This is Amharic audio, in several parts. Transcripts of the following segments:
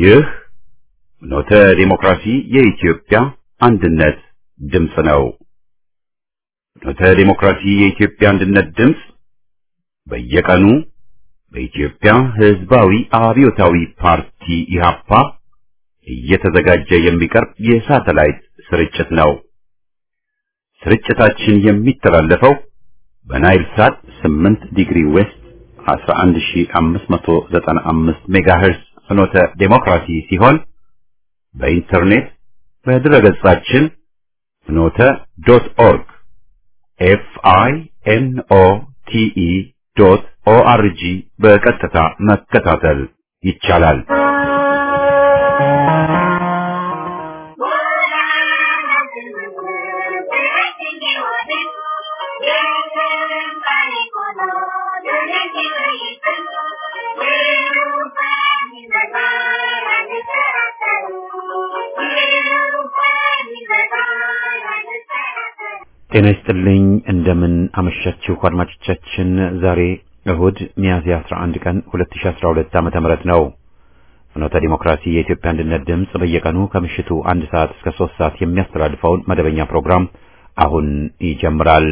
ይህ ፍኖተ ዲሞክራሲ የኢትዮጵያ አንድነት ድምፅ ነው። ፍኖተ ዲሞክራሲ የኢትዮጵያ አንድነት ድምፅ በየቀኑ በኢትዮጵያ ሕዝባዊ አብዮታዊ ፓርቲ ኢህአፓ እየተዘጋጀ የሚቀርብ የሳተላይት ስርጭት ነው። ስርጭታችን የሚተላለፈው በናይል ሳት 8 ዲግሪ ዌስት 11595 ሜጋሄርዝ ፍኖተ ዲሞክራሲ ሲሆን በኢንተርኔት በድረገጻችን ፍኖተ.ኦርግ FINOTE.ORG በቀጥታ መከታተል ይቻላል። ጤና ይስጥልኝ እንደምን አመሻችሁ አድማጮቻችን። ዛሬ እሁድ ሚያዝያ 11 ቀን 2012 ዓመተ ምህረት ነው። ፍኖተ ዲሞክራሲ የኢትዮጵያ አንድነት ድምፅ በየቀኑ ከምሽቱ 1 ሰዓት እስከ 3 ሰዓት የሚያስተላልፈውን መደበኛ ፕሮግራም አሁን ይጀምራል።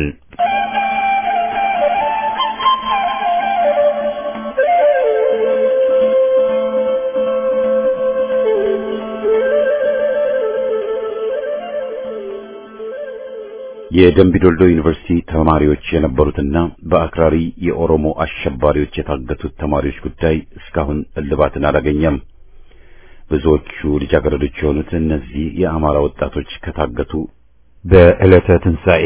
የደምቢዶሎ ዩኒቨርሲቲ ተማሪዎች የነበሩትና በአክራሪ የኦሮሞ አሸባሪዎች የታገቱት ተማሪዎች ጉዳይ እስካሁን እልባትን አላገኘም። ብዙዎቹ ልጃገረዶች የሆኑት እነዚህ የአማራ ወጣቶች ከታገቱ በዕለተ ትንሣኤ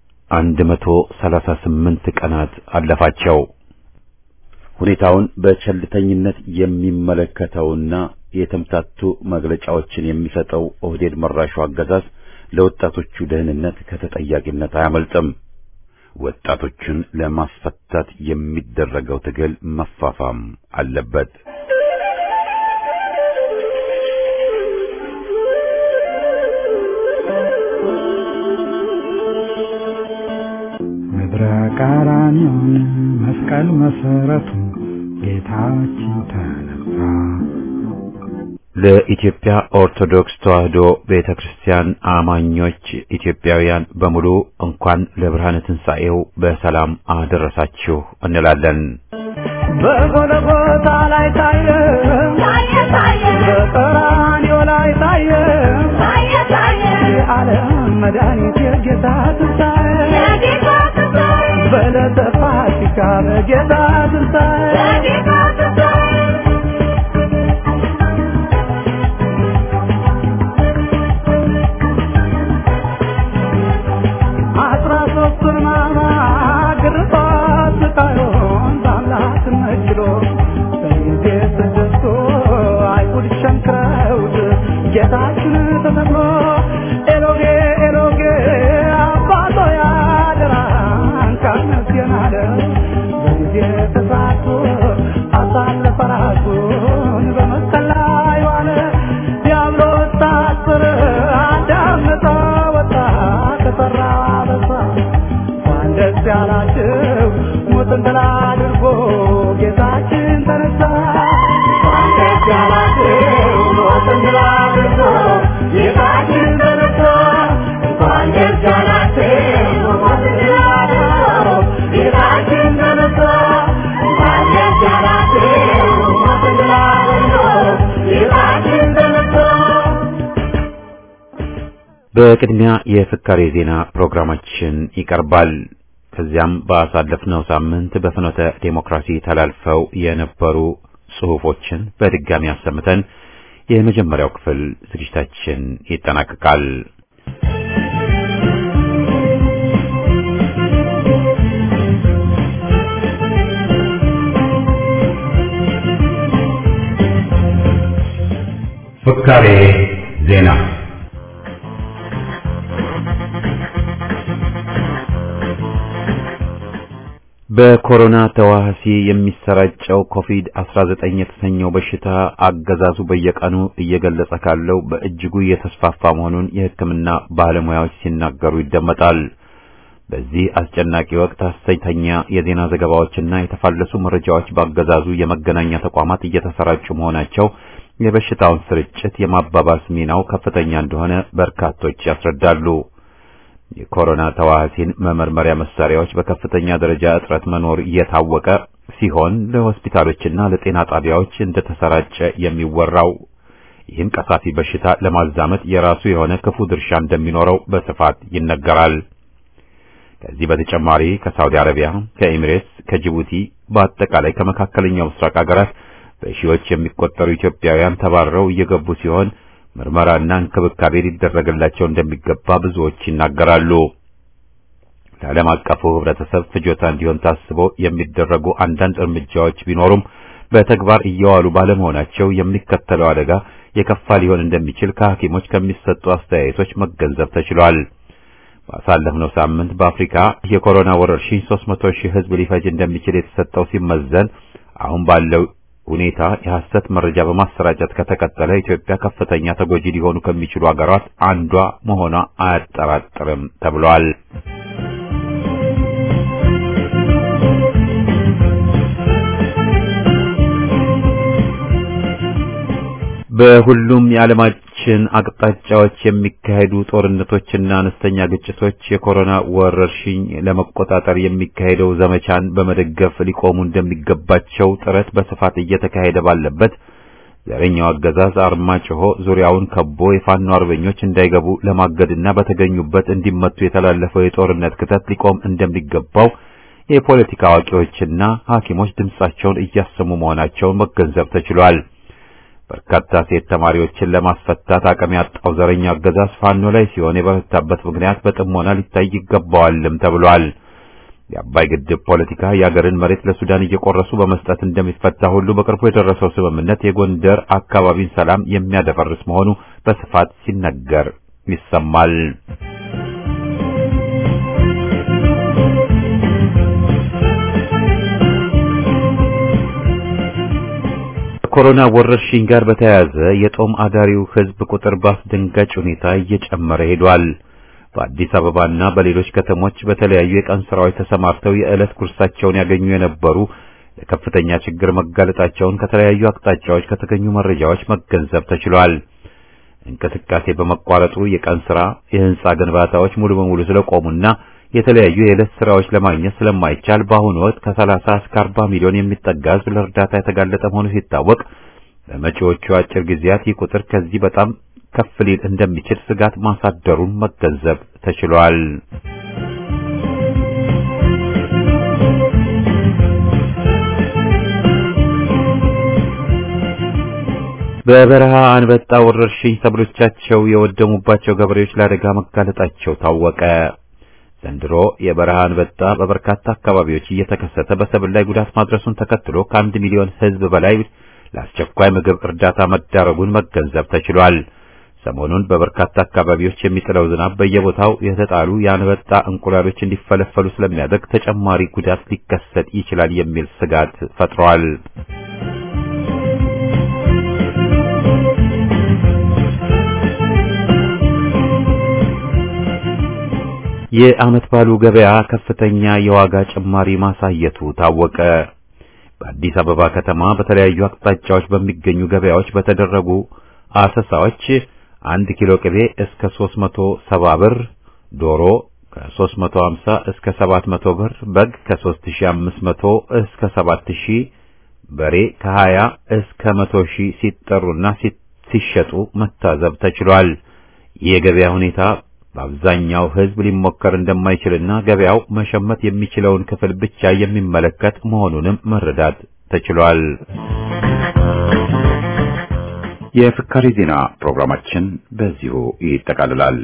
138 ቀናት አለፋቸው። ሁኔታውን በቸልተኝነት የሚመለከተውና የተምታቱ መግለጫዎችን የሚሰጠው ኦህዴድ መራሹ አገዛዝ ለወጣቶቹ ደህንነት ከተጠያቂነት አያመልጥም። ወጣቶቹን ለማስፈታት የሚደረገው ትግል መፋፋም አለበት። ምድረ ቀራንዮን መስቀል መሰረቱ ጌታችን ተነሳ። ለኢትዮጵያ ኦርቶዶክስ ተዋሕዶ ቤተክርስቲያን አማኞች ኢትዮጵያውያን በሙሉ እንኳን ለብርሃነ ትንሣኤው በሰላም አደረሳችሁ እንላለን። በጎልጎታ ላይ ታየ በቀራንዮ ላይ ታየ የዓለም መድኃኒት የጌታ ትንሣኤ በዕለተ ፋሲካ በጌታ ትንሣኤ ጌታችን ተሰቅሎ ኤሎጌ ኤሎጌ አባቶ ያደራን ካነስየን አለ። በጊዜ ተሳቱ አሳለፈ ራሱን በመስቀል ላይ ዋለ። ዲያብሎስ ታሰረ አዳም ነፃ ወጣ ከሠራ በሳ። እንኳን ደስ ያላችሁ ሞትን ድል አድርጎ ጌታችን ተነሳ። እንኳን ደስ ያላችሁ ሞትን ድል አድርጎ ጌታችን ተነሳ። እንኳን ደስ ያላችሁ ሞትን ድል አድርጎ ጌታችን ተነሳ። እንኳን ደስ ያላችሁ ሞትን ድል አድርጎ ጌታችን ተነሳ። በቅድሚያ የፍካሬ ዜና ፕሮግራማችን ይቀርባል። ከዚያም ባሳለፍነው ሳምንት በፍኖተ ዴሞክራሲ ተላልፈው የነበሩ ጽሑፎችን በድጋሚ አሰምተን የመጀመሪያው ክፍል ዝግጅታችን ይጠናቀቃል። ፍካሬ ዜና በኮሮና ተዋሲ የሚሰራጨው ኮቪድ-19 የተሰኘው በሽታ አገዛዙ በየቀኑ እየገለጸ ካለው በእጅጉ እየተስፋፋ መሆኑን የሕክምና ባለሙያዎች ሲናገሩ ይደመጣል። በዚህ አስጨናቂ ወቅት ሐሰተኛ የዜና ዘገባዎችና የተፋለሱ መረጃዎች በአገዛዙ የመገናኛ ተቋማት እየተሰራጩ መሆናቸው የበሽታውን ስርጭት የማባባስ ሚናው ከፍተኛ እንደሆነ በርካቶች ያስረዳሉ። የኮሮና ተዋሲን መመርመሪያ መሳሪያዎች በከፍተኛ ደረጃ እጥረት መኖር እየታወቀ ሲሆን ለሆስፒታሎችና ለጤና ጣቢያዎች እንደተሰራጨ የሚወራው ይህን ቀሳፊ በሽታ ለማዛመት የራሱ የሆነ ክፉ ድርሻ እንደሚኖረው በስፋት ይነገራል። ከዚህ በተጨማሪ ከሳውዲ አረቢያ፣ ከኤሚሬትስ፣ ከጅቡቲ በአጠቃላይ ከመካከለኛው ምስራቅ ሀገራት በሺዎች የሚቆጠሩ ኢትዮጵያውያን ተባረው እየገቡ ሲሆን ምርመራና እንክብካቤ ሊደረግላቸው እንደሚገባ ብዙዎች ይናገራሉ። ለዓለም አቀፉ ህብረተሰብ ፍጆታ እንዲሆን ታስቦ የሚደረጉ አንዳንድ እርምጃዎች ቢኖሩም በተግባር እየዋሉ ባለመሆናቸው የሚከተለው አደጋ የከፋ ሊሆን እንደሚችል ከሐኪሞች ከሚሰጡ አስተያየቶች መገንዘብ ተችሏል። ባሳለፍነው ሳምንት በአፍሪካ የኮሮና ወረርሽኝ 300,000 ህዝብ ሊፈጅ እንደሚችል የተሰጠው ሲመዘን አሁን ባለው ሁኔታ የሐሰት መረጃ በማሰራጨት ከተቀጠለ ኢትዮጵያ ከፍተኛ ተጎጂ ሊሆኑ ከሚችሉ ሀገራት አንዷ መሆኗ አያጠራጥርም ተብሏል። በሁሉም የዓለማችን አቅጣጫዎች የሚካሄዱ ጦርነቶችና አነስተኛ ግጭቶች የኮሮና ወረርሽኝ ለመቆጣጠር የሚካሄደው ዘመቻን በመደገፍ ሊቆሙ እንደሚገባቸው ጥረት በስፋት እየተካሄደ ባለበት ዘረኛው አገዛዝ አርማጭሆ ዙሪያውን ከቦ የፋኖ አርበኞች እንዳይገቡ ለማገድና በተገኙበት እንዲመቱ የተላለፈው የጦርነት ክተት ሊቆም እንደሚገባው የፖለቲካ አዋቂዎችና ሐኪሞች ድምጻቸውን እያሰሙ መሆናቸውን መገንዘብ ተችሏል። በርካታ ሴት ተማሪዎችን ለማስፈታት አቅም ያጣው ዘረኛ አገዛዝ ፋኖ ላይ ሲሆን የበረታበት ምክንያት በጥሞና ሊታይ ይገባዋልም ተብሏል። የአባይ ግድብ ፖለቲካ የአገርን መሬት ለሱዳን እየቆረሱ በመስጠት እንደሚፈታ ሁሉ በቅርቡ የደረሰው ስምምነት የጎንደር አካባቢን ሰላም የሚያደፈርስ መሆኑ በስፋት ሲነገር ይሰማል። ኮሮና ወረርሽኝ ጋር በተያያዘ የጦም አዳሪው ህዝብ ቁጥር በአስደንጋጭ ሁኔታ እየጨመረ ሄዷል። በአዲስ አበባና በሌሎች ከተሞች በተለያዩ የቀን ስራዎች ተሰማርተው የዕለት ጉርሳቸውን ያገኙ የነበሩ ለከፍተኛ ችግር መጋለጣቸውን ከተለያዩ አቅጣጫዎች ከተገኙ መረጃዎች መገንዘብ ተችሏል። እንቅስቃሴ በመቋረጡ የቀን ስራ፣ የህንጻ ግንባታዎች ሙሉ በሙሉ ስለቆሙና የተለያዩ የዕለት ስራዎች ለማግኘት ስለማይቻል በአሁኑ ወቅት ከ30 እስከ 40 ሚሊዮን የሚጠጋ ህዝብ ለእርዳታ የተጋለጠ መሆኑ ሲታወቅ በመጪዎቹ አጭር ጊዜያት ይህ ቁጥር ከዚህ በጣም ከፍ ሊል እንደሚችል ስጋት ማሳደሩን መገንዘብ ተችሏል። በበረሃ አንበጣ ወረርሽኝ ሰብሎቻቸው የወደሙባቸው ገበሬዎች ለአደጋ መጋለጣቸው ታወቀ። ዘንድሮ የበረሃ አንበጣ በበርካታ አካባቢዎች እየተከሰተ በሰብል ላይ ጉዳት ማድረሱን ተከትሎ ከ1 ሚሊዮን ህዝብ በላይ ለአስቸኳይ ምግብ እርዳታ መዳረጉን መገንዘብ ተችሏል። ሰሞኑን በበርካታ አካባቢዎች የሚጥለው ዝናብ በየቦታው የተጣሉ የአንበጣ እንቁላሎች እንዲፈለፈሉ ስለሚያደርግ ተጨማሪ ጉዳት ሊከሰት ይችላል የሚል ስጋት ፈጥሯል። የዓመት ባሉ ገበያ ከፍተኛ የዋጋ ጭማሪ ማሳየቱ ታወቀ። በአዲስ አበባ ከተማ በተለያዩ አቅጣጫዎች በሚገኙ ገበያዎች በተደረጉ አሰሳዎች 1 ኪሎ ቅቤ እስከ 370 ብር፣ ዶሮ ከ350 እስከ 700 ብር፣ በግ ከ3500 እስከ 7000፣ በሬ ከ20 እስከ 100,000 ሲጠሩና ሲሸጡ መታዘብ ተችሏል። የገበያ ሁኔታ በአብዛኛው ህዝብ ሊሞከር እንደማይችልና ገበያው መሸመት የሚችለውን ክፍል ብቻ የሚመለከት መሆኑንም መረዳት ተችሏል። የፍካሪ ዜና ፕሮግራማችን በዚሁ ይጠቃልላል።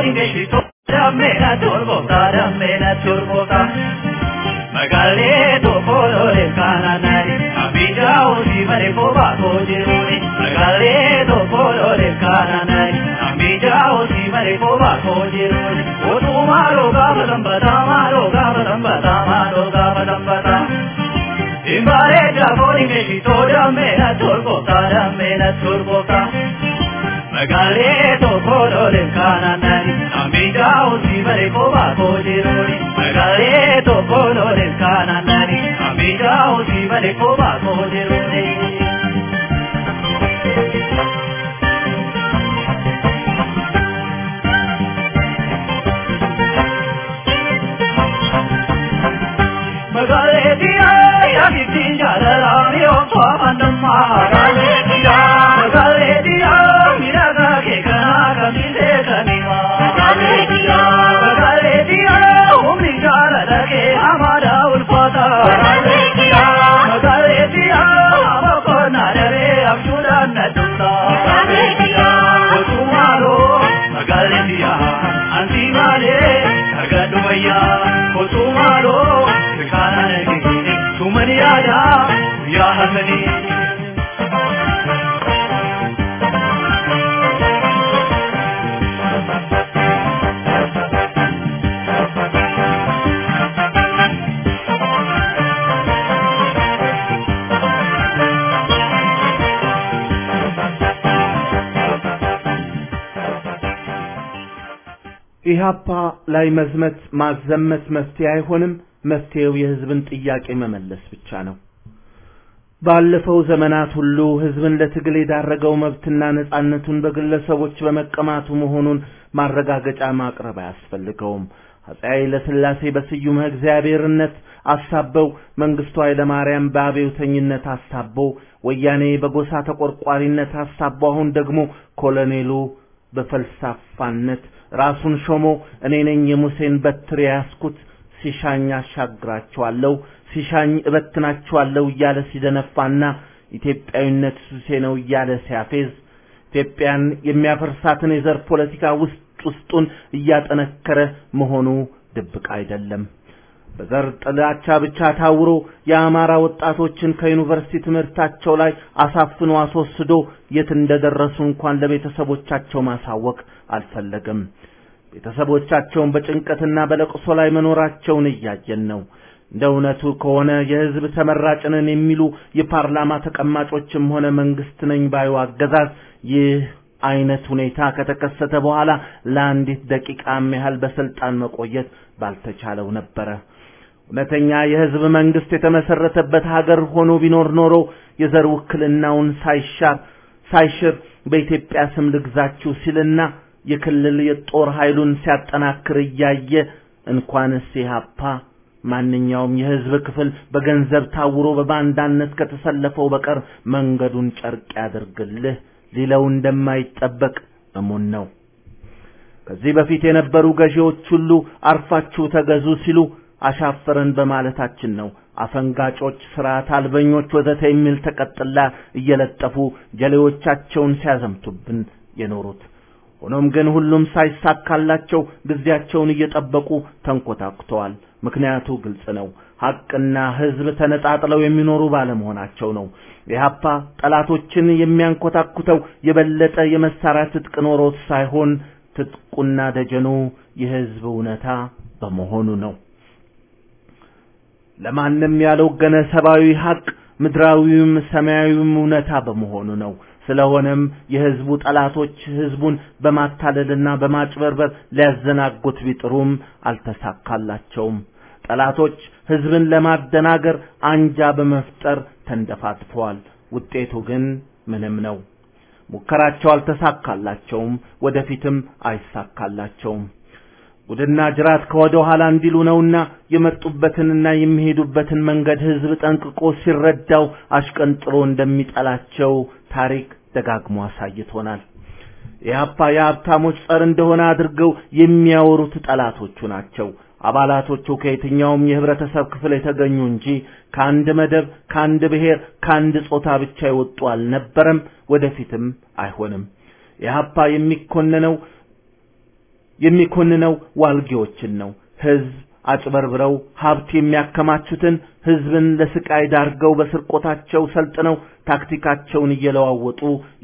ingeshito dammena turbota magale to colore cananari abijao si mare poba kojiruni magale to colore cananari abijao si mare poba kojiruni o tumaro gabadambata imbare javori ingeshito dammena turbota magale to colore cananari abijao si mare poba kojiruni magale to colore cananari abijao si mare poba kojiruni magale dia ya kitinja la mio swamandamma magale dia miraga ke kana kamite kanima magale dia umri jara lage hamara ulfata magale dia amako nadare absura nadunda tumaro magale dia antimale agaduya tumaro kana nagi tumaniya ya hasani ኢህአፓ ላይ መዝመት ማዘመት መፍትሄ አይሆንም መፍትሄው የህዝብን ጥያቄ መመለስ ብቻ ነው ባለፈው ዘመናት ሁሉ ህዝብን ለትግል የዳረገው መብትና ነጻነቱን በግለሰቦች በመቀማቱ መሆኑን ማረጋገጫ ማቅረብ ያስፈልገውም አፄ ኃይለሥላሴ በስዩም እግዚአብሔርነት አሳበው መንግስቱ ኃይለ ማርያም በአብዮተኝነት አሳበው ወያኔ በጎሳ ተቆርቋሪነት አሳበው አሁን ደግሞ ኮሎኔሉ በፈልሳፋነት ራሱን ሾሞ እኔ ነኝ የሙሴን በትር ያስኩት ሲሻኝ አሻግራቸዋለሁ ሲሻኝ እበትናቸዋለሁ እያለ ሲደነፋና ኢትዮጵያዊነት ሱሴ ነው እያለ ሲያፌዝ ኢትዮጵያን የሚያፈርሳትን የዘር ፖለቲካ ውስጡን እያጠነከረ መሆኑ ድብቅ አይደለም በዘር ጥላቻ ብቻ ታውሮ የአማራ ወጣቶችን ከዩኒቨርሲቲ ትምህርታቸው ላይ አሳፍኖ አስወስዶ የት እንደደረሱ እንኳን ለቤተሰቦቻቸው ማሳወቅ አልፈለገም ቤተሰቦቻቸውን በጭንቀትና በለቅሶ ላይ መኖራቸውን እያየን ነው እንደውነቱ ከሆነ የህዝብ ተመራጭነን የሚሉ የፓርላማ ተቀማጮችም ሆነ መንግስት ነኝ ባዩ አገዛዝ ይህ አይነት ሁኔታ ከተከሰተ በኋላ ለአንዲት ደቂቃም ያህል በስልጣን መቆየት ባልተቻለው ነበር እውነተኛ የህዝብ መንግስት የተመሰረተበት ሀገር ሆኖ ቢኖር ኖሮ የዘር ውክልናውን ሳይሽር በኢትዮጵያ ስም ልግዛችሁ ሲልና የክልል የጦር ኃይሉን ሲያጠናክር ያየ እንኳንስ ኢህአፓ ማንኛውም የህዝብ ክፍል በገንዘብ ታውሮ በባንዳነት ከተሰለፈው በቀር መንገዱን ጨርቅ ያድርግልህ ሊለው እንደማይጠበቅ እሙን ነው ከዚህ በፊት የነበሩ ገዢዎች ሁሉ አርፋችሁ ተገዙ ሲሉ አሻፈረን በማለታችን ነው አፈንጋጮች ስርዓት አልበኞች ወዘተ የሚል ተቀጥላ እየለጠፉ ጀሌዎቻቸውን ሲያዘምቱብን የኖሩት ሆኖም ግን ሁሉም ሳይሳካላቸው ግዚያቸውን እየጠበቁ ተንኮታኩተዋል ምክንያቱ ግልጽ ነው ሐቅና ህዝብ ተነጣጥለው የሚኖሩ ባለመሆናቸው ነው ኢህአፓ ጠላቶችን የሚያንኮታኩተው የበለጠ የመሳሪያ ትጥቅ ኖሮት ሳይሆን ትጥቁና ደጀኑ የህዝብ እውነታ በመሆኑ ነው ለማንም ያለው ገነ ሰባዊ ሐቅ ምድራዊውም ሰማያዊውም እውነታ በመሆኑ ነው ስለሆነም የህዝቡ ጠላቶች ህዝቡን በማታለልና በማጭበርበር ሊያዘናጉት ቢጥሩም አልተሳካላቸውም ጠላቶች ህዝብን ለማደናገር አንጃ በመፍጠር ተንደፋትፈዋል ውጤቱ ግን ምንም ነው ሙከራቸው አልተሳካላቸውም ወደፊትም አይሳካላቸውም ወደና ጅራት ከወደ ኋላ እንዲሉ ነውና የመጡበትንና የሚሄዱበትን መንገድ ህዝብ ጠንቅቆ ሲረዳው አሽቀንጥሮ እንደሚጠላቸው ታሪክ ደጋግሞ አሳይቶናል ኢህአፓ የሀብታሞች ጸር እንደሆነ አድርገው የሚያወሩት ጠላቶቹ ናቸው አባላቶቹ ከየትኛውም የህብረተሰብ ክፍል የተገኙ እንጂ ከአንድ መደብ ከአንድ ብሔር ከአንድ ጾታ ብቻ ይወጡ አልነበረም ወደፊትም አይሆንም ኢህአፓ የሚኮነነው የሚኮንነው ዋልጌዎችን ነው። ህዝብ አጭበርብረው ሀብት የሚያከማቹትን ህዝብን ለስቃይ ዳርገው በስርቆታቸው ሰልጥነው ታክቲካቸውን እየለዋወጡ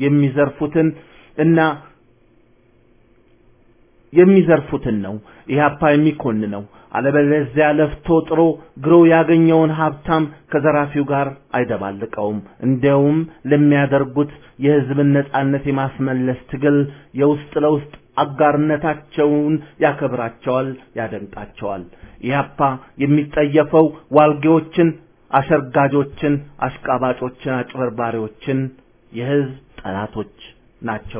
የሚዘርፉትን ነው ኢህአፓ የሚኮንነው። አለበለዚያ ለፍቶ ጥሮ ግሮ ያገኘውን ሀብታም ከዘራፊው ጋር አይደባልቀውም። እንደውም ለሚያደርጉት የህዝብን ነጻነት የማስመለስ ትግል የውስጥ ለውስጥ አጋርነታቸውን ያከብራቸዋል፣ ያደንቃቸዋል። ኢህአፓ የሚጠየፈው ዋልጌዎችን፣ አሸርጋጆችን፣ አሽቃባጮችን፣ አጭበርባሪዎችን የህዝብ ጠላቶች ናቸው።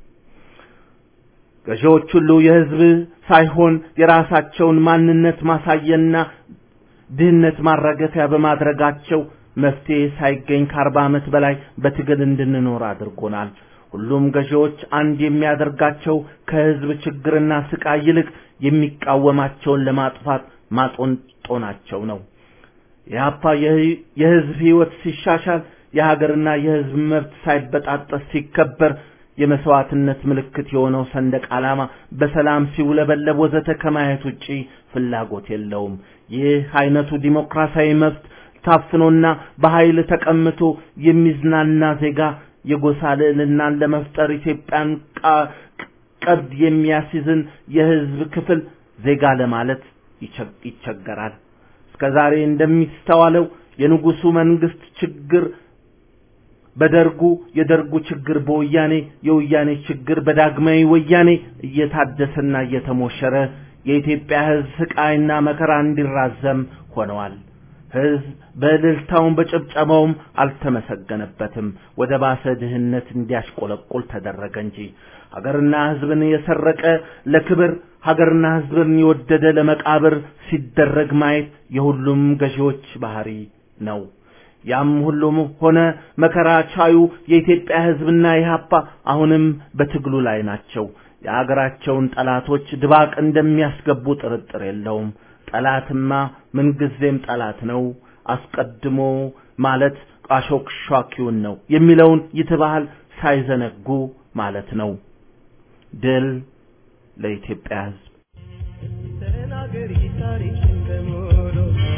ገዢዎች ሁሉ የህዝብ ሳይሆን የራሳቸውን ማንነት ማሳየና ድህነት ማረጋገጫ በማድረጋቸው መፍትሄ ሳይገኝ ከ40 ዓመት በላይ በትግል እንድንኖር አድርጎናል። ሁሉም ገዢዎች አንድ የሚያደርጋቸው ከህዝብ ችግርና ስቃይ ይልቅ የሚቃወማቸውን ለማጥፋት ማጦንጦናቸው ነው። ኢህአፓ የህዝብ ህይወት ሲሻሻል፣ የሀገርና የህዝብ መብት ሳይበጣጠስ ሲከበር፣ የመስዋዕትነት ምልክት የሆነው ሰንደቅ ዓላማ በሰላም ሲውለበለብ ወዘተ ከማየት ውጪ ፍላጎት የለውም። ይህ አይነቱ ዲሞክራሲያዊ መብት ታፍኖና በኃይል ተቀምጦ የሚዝናና ዜጋ የጎሳ ልዕልናን ለመፍጠር ኢትዮጵያን ቀድ የሚያስይዝን የህዝብ ክፍል ዜጋ ለማለት ይቸገራል። እስከዛሬ እንደሚስተዋለው የንጉሱ መንግስት ችግር በደርጉ፣ የደርጉ ችግር በወያኔ፣ የወያኔ ችግር በዳግማዊ ወያኔ እየታደሰና እየተሞሸረ የኢትዮጵያ ህዝብ ስቃይና መከራ እንዲራዘም ሆነዋል። ህዝብ በእልልታውም በጭብጨባውም አልተመሰገነበትም። ወደ ባሰ ድህነት እንዲያሽቆለቁል ተደረገ እንጂ ሀገርና ህዝብን የሰረቀ ለክብር፣ ሀገርና ህዝብን የወደደ ለመቃብር ሲደረግ ማየት የሁሉም ገዢዎች ባህሪ ነው። ያም ሁሉም ሆነ መከራ ቻዩ የኢትዮጵያ ህዝብና ኢህአፓ አሁንም በትግሉ ላይ ናቸው። የሀገራቸውን ጠላቶች ድባቅ እንደሚያስገቡ ጥርጥር የለውም። ጠላትማ ምንጊዜም ጠላት ነው። አስቀድሞ ማለት አሾክሿኪውን ነው የሚለውን ይተባል ሳይዘነጉ ማለት ነው። ድል ለኢትዮጵያ ህዝብ። ተናገሪ ታሪክን በሙሉ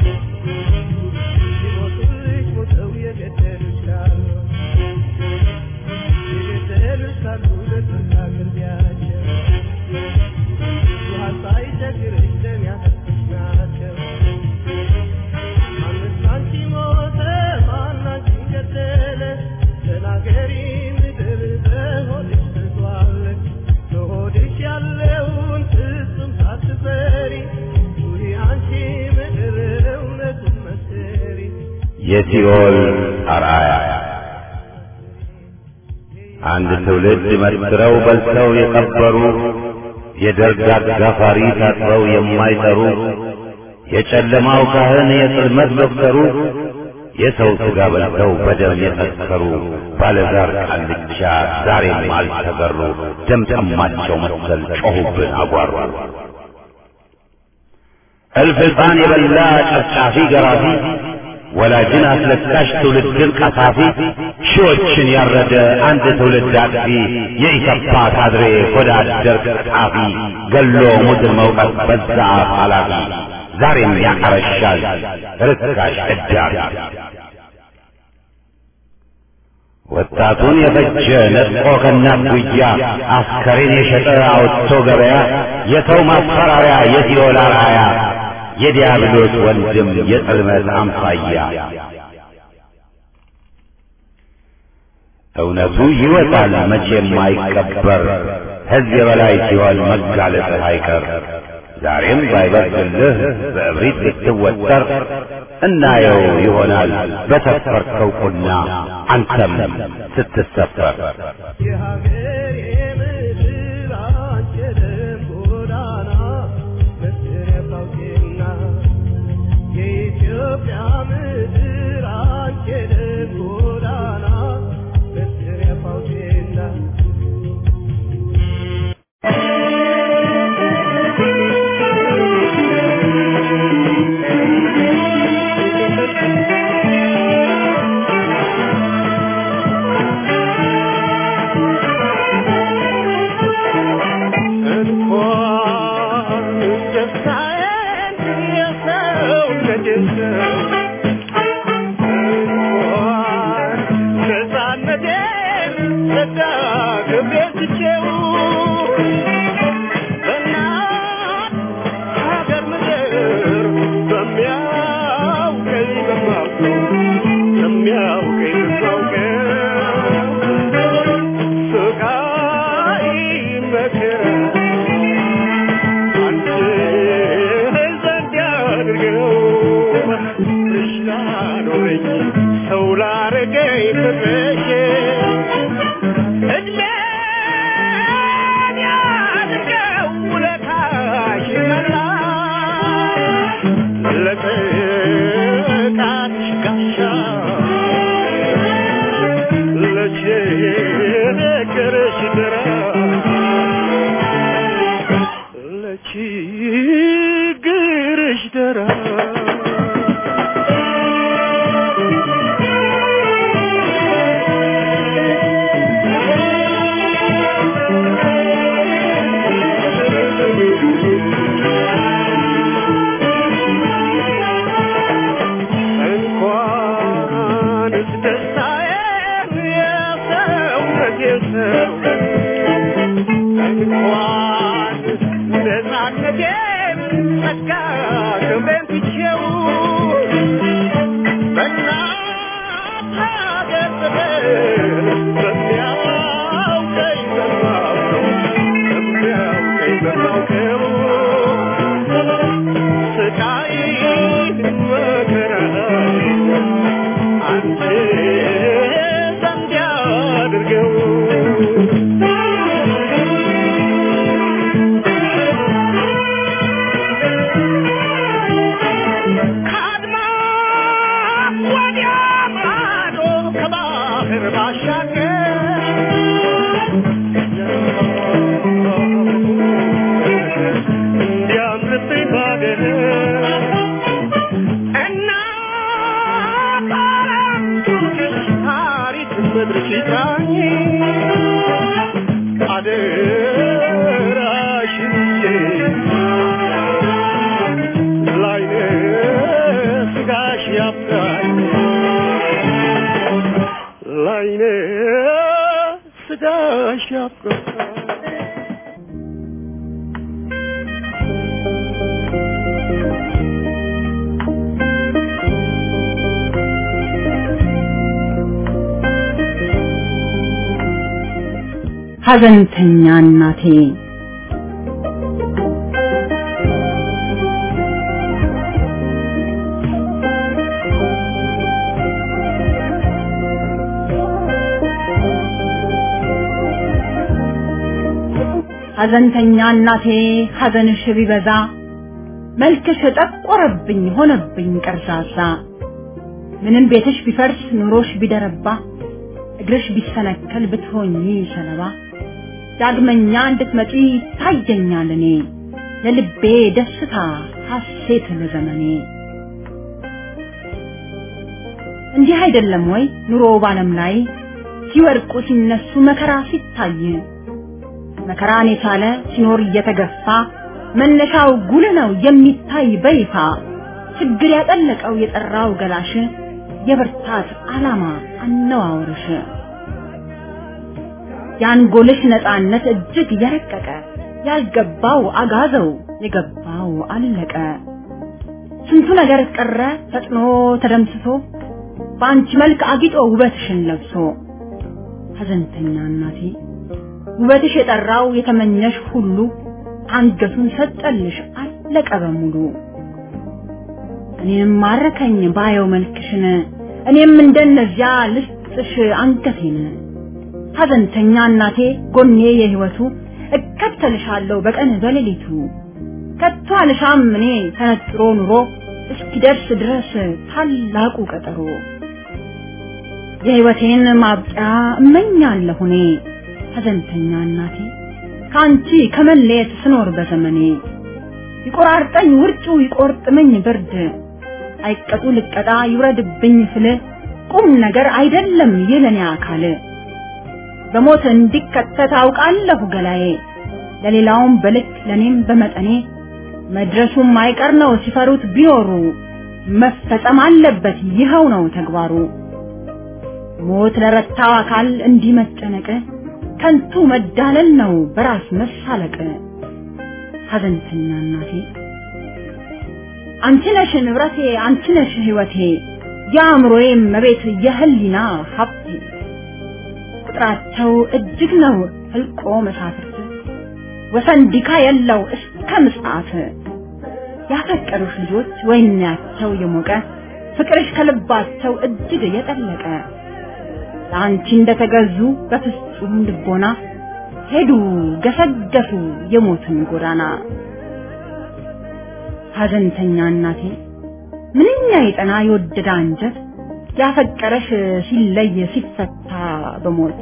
የሲኦል አርአያ አንድ ትውልድ መስክረው በልተው የቀበሩ የደርግ አጋፋሪ ታጥበው የማይጠሩ የጨለማው ካህን የጽልመት ዶክተሩ የሰው ሥጋ በልተው በደም የሰከሩ ባለዛር ቃልቻ ዛሬም አልተገሩ። ደም ጠማቸው መሰል ጮኹብን አጓሩ። እልፍ ሕፃን የበላ ጨፍጫፊ ገራፊ ወላጅን አስለቃሽ ትውልድን ቀሳፊ ሺዎችን ያረደ አንድ ትውልድ አጥፊ የኢሰፓ ካድሬ ወዳደር ቀጣፊ ገሎ ሙትን መውቀት በዛ ኃላፊ ዛሬም ያቀረሻል ርካሽ እዳሪ። ወጣቱን የፈጀ ነጥቆ ከእናት ጉያ አስከሬን የሸጠ አውጥቶ ገበያ የሰው ማስፈራሪያ የሲኦል አርአያ የዲያብሎስ ወንድም የጽልመት አምሳያ እውነቱ ይወጣል መቼም አይቀበር ሕዝብ የበላይ ሲሆን መጋለጥ አይቀር። ዛሬም ባይበርድልህ በእብሪት ብትወጠር እናየው ይሆናል በተፈርከው ቁና አንተም ስትሰፈር። ክብሬትቼው በእናት ሀገር ምድር በሚያውቀኝ በማውቀው በሚያውቀኝ በማውቀው ስቃይ መከራ አንቺ ዘንድ ያድርገው ኖረኝ ሰው ላረገኝ ፍቅርሽ እድሜን ያድርገው ውለታሽ መላሽ ለጥቃትሽ ጋሻ ለችግርሽ ድረስ ለችግርሽ ድረስ ሀዘንተኛ እናቴ ሀዘንተኛ እናቴ ሀዘንሽ ቢበዛ መልክሽ ጠቆረብኝ ሆነብኝ ቀርዛዛ ምንም ቤትሽ ቢፈርስ ኑሮሽ ቢደረባ እግርሽ ቢሰነከል ብትሆኚ ሰለባ ዳግመኛ እንድትመጪ ታየኛል እኔ ለልቤ ደስታ ሐሴት ለዘመኔ እንዲህ አይደለም ወይ ኑሮ ባለም ላይ ሲወርቁ ሲነሱ መከራ ሲታይ መከራን የቻለ ሲኖር እየተገፋ መነሻው ጉል ነው የሚታይ በይፋ ችግር ያጠለቀው የጠራው ገላሽ የብርታት ዓላማ አነዋወርሽ ያንጎልሽ ነፃነት እጅግ የረቀቀ ያልገባው አጋዘው የገባው አለቀ ስንቱ ነገር ቀረ ፈጥኖ ተደምስሶ ባንቺ መልክ አጊጦ ውበትሽን ለብሶ ሀዘንተኛ እናቴ ውበትሽ የጠራው የተመኘሽ ሁሉ አንገቱን ሰጠልሽ አለቀ በሙሉ እኔም ማረከኝ ባየው መልክሽን እኔም እንደነዚያ ልስጥሽ አንገቴን ሀዘንተኛ እናቴ ጎኔ የህይወቱ እከተልሻለሁ በቀን በሌሊቱ ከቶ አልሻም እኔ ተነጥሮ ኑሮ እስኪደርስ ድረስ ታላቁ ቀጠሮ የህይወቴን ማብቂያ እመኛለሁ እኔ ሀዘንተኛ እናቴ ካንቺ ከመለየት ስኖር በዘመኔ ይቆራርጠኝ ውርጩ ይቆርጥመኝ ብርድ አይቀጡ ልቀጣ ይውረድብኝ ፍል ቁም ነገር አይደለም የለኔ አካል በሞት እንዲከተት አውቃለሁ ገላዬ ለሌላውም በልክ ለኔም በመጠኔ መድረሱም አይቀር ነው ሲፈሩት ቢኖሩ መፈጸም አለበት ይኸው ነው ተግባሩ ሞት ለረታው አካል እንዲመጨነቅ ከንቱ መዳለል ነው በራስ መሳለቅ ሐዘንተኛ እናቴ አንቺ ነሽ ንብረቴ አንቺ ነሽ ህይወቴ ያምሮዬ መቤት የህሊና ሀብቴ ቁጥራቸው እጅግ ነው ህልቆ መሳፍርት ወሰንዲካ የለው እስከ ምጽአት ያፈቀሩሽ ልጆች ወይናቸው የሞቀ ፍቅርሽ ከልባቸው እጅግ የጠለቀ ላንቺ እንደተገዙ በፍጹም ልቦና ሄዱ ገሰገሱ የሞትን ጎዳና ሐዘንተኛ እናቴ ምንኛ የጠና የወደደ አንጀት ያፈቀረሽ ሲለይ ሲፈታ በሞት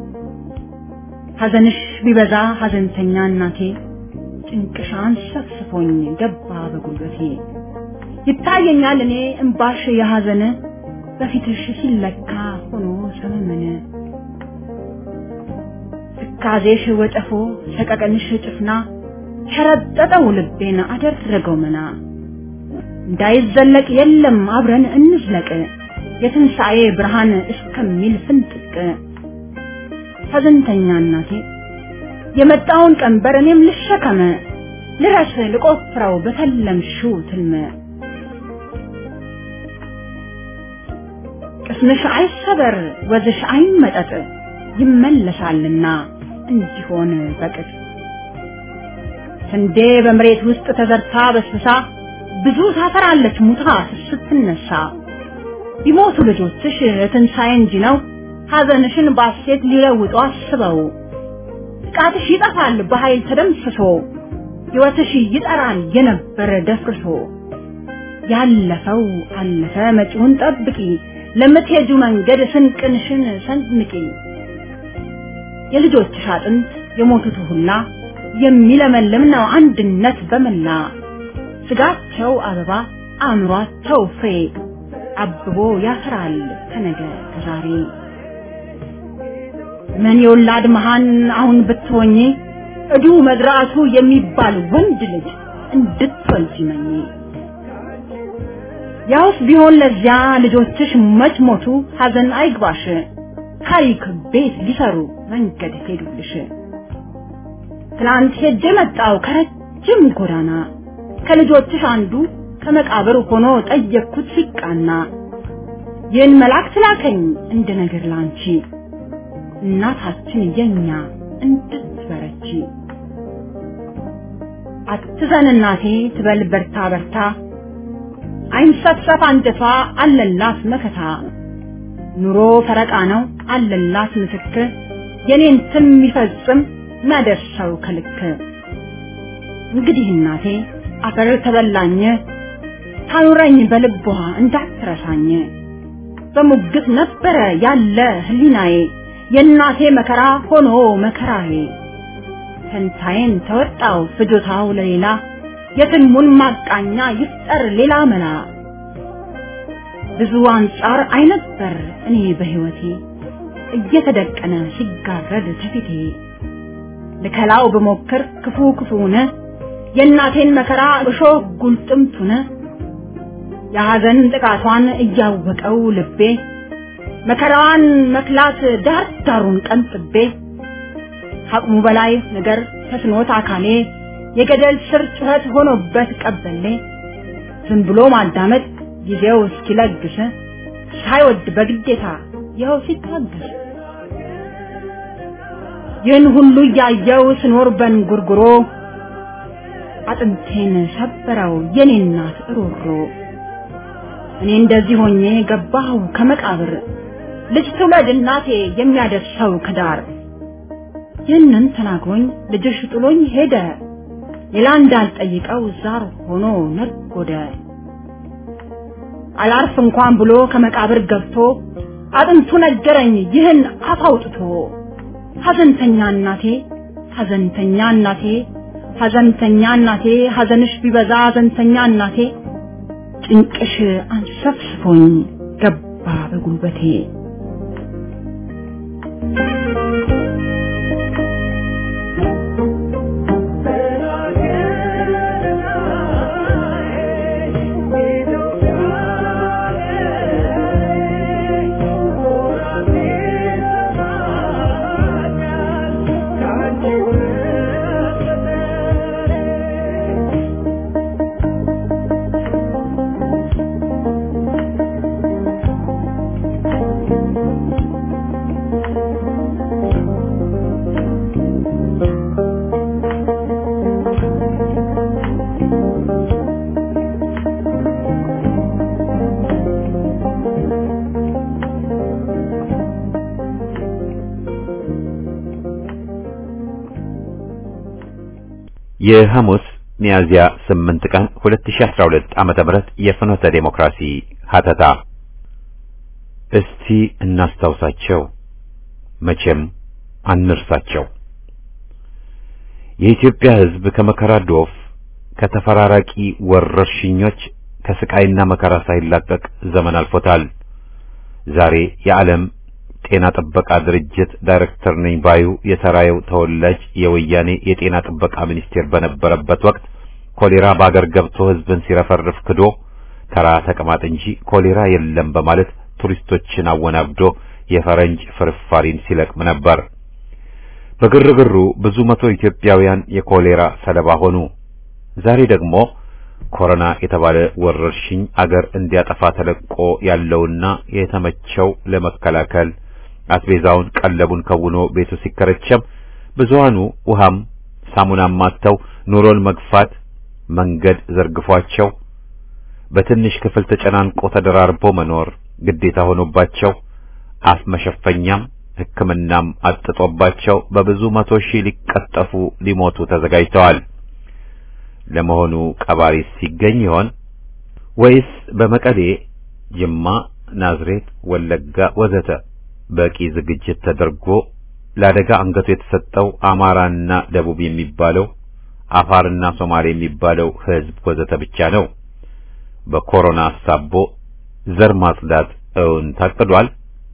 ሐዘንሽ ቢበዛ ሐዘንተኛ እናቴ ጭንቅሻን ሰፍስፎኝ ገባ በጉልበቴ ይታየኛል እኔ እንባሽ የሐዘን በፊትሽ ሲለካ ሆኖ ሰመመነ ትካዜሽ ወጨፎ ሰቀቀንሽ ጭፍና ሸረጠጠው ልቤን አደረገው መና እንዳይዘለቅ የለም አብረን እንዝለቅ የትንሣኤ ብርሃን እስከሚል ፍንጥቅ ሐዘንተኛ እናቴ የመጣውን ቀንበር እኔም ልሸከመ ልረስ ልቆፍረው በተለምሽው ትልመ ቅስምሽ አይሰበር ወዝሽ አይመጠጥ ይመለሳልና እንዲሆን በቅጥ ስንዴ በመሬት ውስጥ ተዘርታ በስብሳ ብዙ ታፈራለች ሙታ ስትነሳ ቢሞቱ ልጆችሽ ትንሣኤ እንጂ ነው ሐዘንሽን ባሴት ሊለውጡ አስበው ጥቃትሽ ይጠፋል በኃይል ተደምስሶ ሕይወትሽ ይጠራል የነበረ ደፍርሶ ያለፈው አለፈ መጪውን ጠብቂ ለምትሄጁ መንገድ ስንቅንሽን ሰንምቂ የልጆችሽ አጥንት የሞቱት ሁላ የሚለመልም ነው አንድነት በመላ ስጋቸው አበባ አእምሯቸው ፍሬ አብቦ ያፈራል ከነገ ከዛሬ ምን የወላድ መሃን አሁን ብትሆኚ እዱ መድራቱ የሚባል ወንድ ልጅ እንድትወልጂ መኝ ያውስ ቢሆን ለዚያ ልጆችሽ መች ሞቱ ሐዘን አይግባሽ ታሪክ ቤት ሊሰሩ መንገድ ሄዱልሽ ትናንት ሄጄ መጣው ከረጅም ጎዳና ከልጆችሽ አንዱ ከመቃብር ሆኖ ጠየቅኩት ሲቃና ይህን መልአክ ላከኝ እንደ ነገር ላንቺ እናታችን የኛ እንድትበረቺ አትዘን እናቴ ትበል በርታ በርታ አይንሰፍሰፍ አንጀቷ አለላት መከታ ኑሮ ፈረቃ ነው አለላት ምስክር የኔን ስም ይፈጽም ማደርሰው ከልክ እንግዲህ እናቴ አፈር ተበላኝ ታኑረኝ በልቧ እንዳትረሳኝ በሙግት ነበረ ያለ ህሊናዬ የእናቴ መከራ ሆኖ መከራዬ ተንታዬን ተወጣው ፍጆታው ለሌላ የትልሙን ማቃኛ ይፍጠር ሌላ መላ ብዙ አንጻር አይነበር እኔ በህይወቴ እየተደቀነ ሲጋረድ ተፊቴ ለከላው በሞክር ክፉ ክፉነ የእናቴን መከራ እሾህ ጉልጥምቱነ የሐዘን ጥቃቷን እያወቀው ልቤ መከራዋን መክላት ዳር ዳሩን ቀንጥቤ አቅሙ በላይ ነገር ተስኖት አካሌ የገደል ስር ጩኸት ሆኖበት ቀበሌ ዝም ብሎ ማዳመጥ ጊዜው እስኪለግስ ሳይወድ በግዴታ ይኸው ሲታገስ ይህን ሁሉ እያየው ስኖር በንጉርጉሮ አጥንቴን ሰበረው የኔ እናት ሮሮ እኔ እንደዚህ ሆኜ ገባሁ ከመቃብር ልጅ ትውለድ እናቴ የሚያደርሰው ከዳር ይህንን ተናግሮኝ ልጅሽ ጥሎኝ ሄደ ሌላ እንዳልጠይቀው ዛር ሆኖ ነጎደ አላርፍ እንኳን ብሎ ከመቃብር ገብቶ አጥንቱ ነገረኝ ይህን አፍ አውጥቶ ሐዘንተኛ እናቴ ሐዘንተኛ እናቴ ሐዘንተኛ እናቴ ሐዘንሽ ቢበዛ ሐዘንተኛ እናቴ ጭንቅሽ አንሰፍስፎኝ ገባ በጉልበቴ የሐሙስ ሚያዝያ 8 ቀን 2012 ዓመተ ምህረት የፍኖተ ዴሞክራሲ ሀተታ። እስቲ እናስታውሳቸው፣ መቼም አንርሳቸው። የኢትዮጵያ ሕዝብ ከመከራ ዶፍ፣ ከተፈራራቂ ወረርሽኞች፣ ከስቃይና መከራ ሳይላቀቅ ዘመን አልፎታል። ዛሬ የዓለም ጤና ጥበቃ ድርጅት ዳይሬክተር ነኝ ባዩ የተራየው ተወላጅ የወያኔ የጤና ጥበቃ ሚኒስቴር በነበረበት ወቅት ኮሌራ በአገር ገብቶ ሕዝብን ሲረፈርፍ ክዶ ተራ ተቅማጥ እንጂ ኮሌራ የለም በማለት ቱሪስቶችን አወናብዶ የፈረንጅ ፍርፋሪን ሲለቅም ነበር። በግርግሩ ብዙ መቶ ኢትዮጵያውያን የኮሌራ ሰለባ ሆኑ። ዛሬ ደግሞ ኮሮና የተባለ ወረርሽኝ አገር እንዲያጠፋ ተለቆ ያለውና የተመቸው ለመከላከል አስቤዛውን ቀለቡን ከውኖ ቤቱ ሲከረቸም ብዙሃኑ ውሃም ሳሙናም ማጥተው ኑሮን መግፋት መንገድ ዘርግፏቸው በትንሽ ክፍል ተጨናንቆ ተደራርቦ መኖር ግዴታ ሆኖባቸው አፍ መሸፈኛም ሕክምናም አጥጦባቸው በብዙ መቶ ሺህ ሊቀጠፉ ሊሞቱ ተዘጋጅተዋል። ለመሆኑ ቀባሪ ሲገኝ ይሆን ወይስ በመቀሌ፣ ጅማ፣ ናዝሬት፣ ወለጋ ወዘተ በቂ ዝግጅት ተደርጎ ለአደጋ አንገቱ የተሰጠው አማራና ደቡብ የሚባለው አፋርና ሶማሌ የሚባለው ሕዝብ ወዘተ ብቻ ነው? በኮሮና አሳቦ ዘር ማጽዳት እውን ታቅዷል?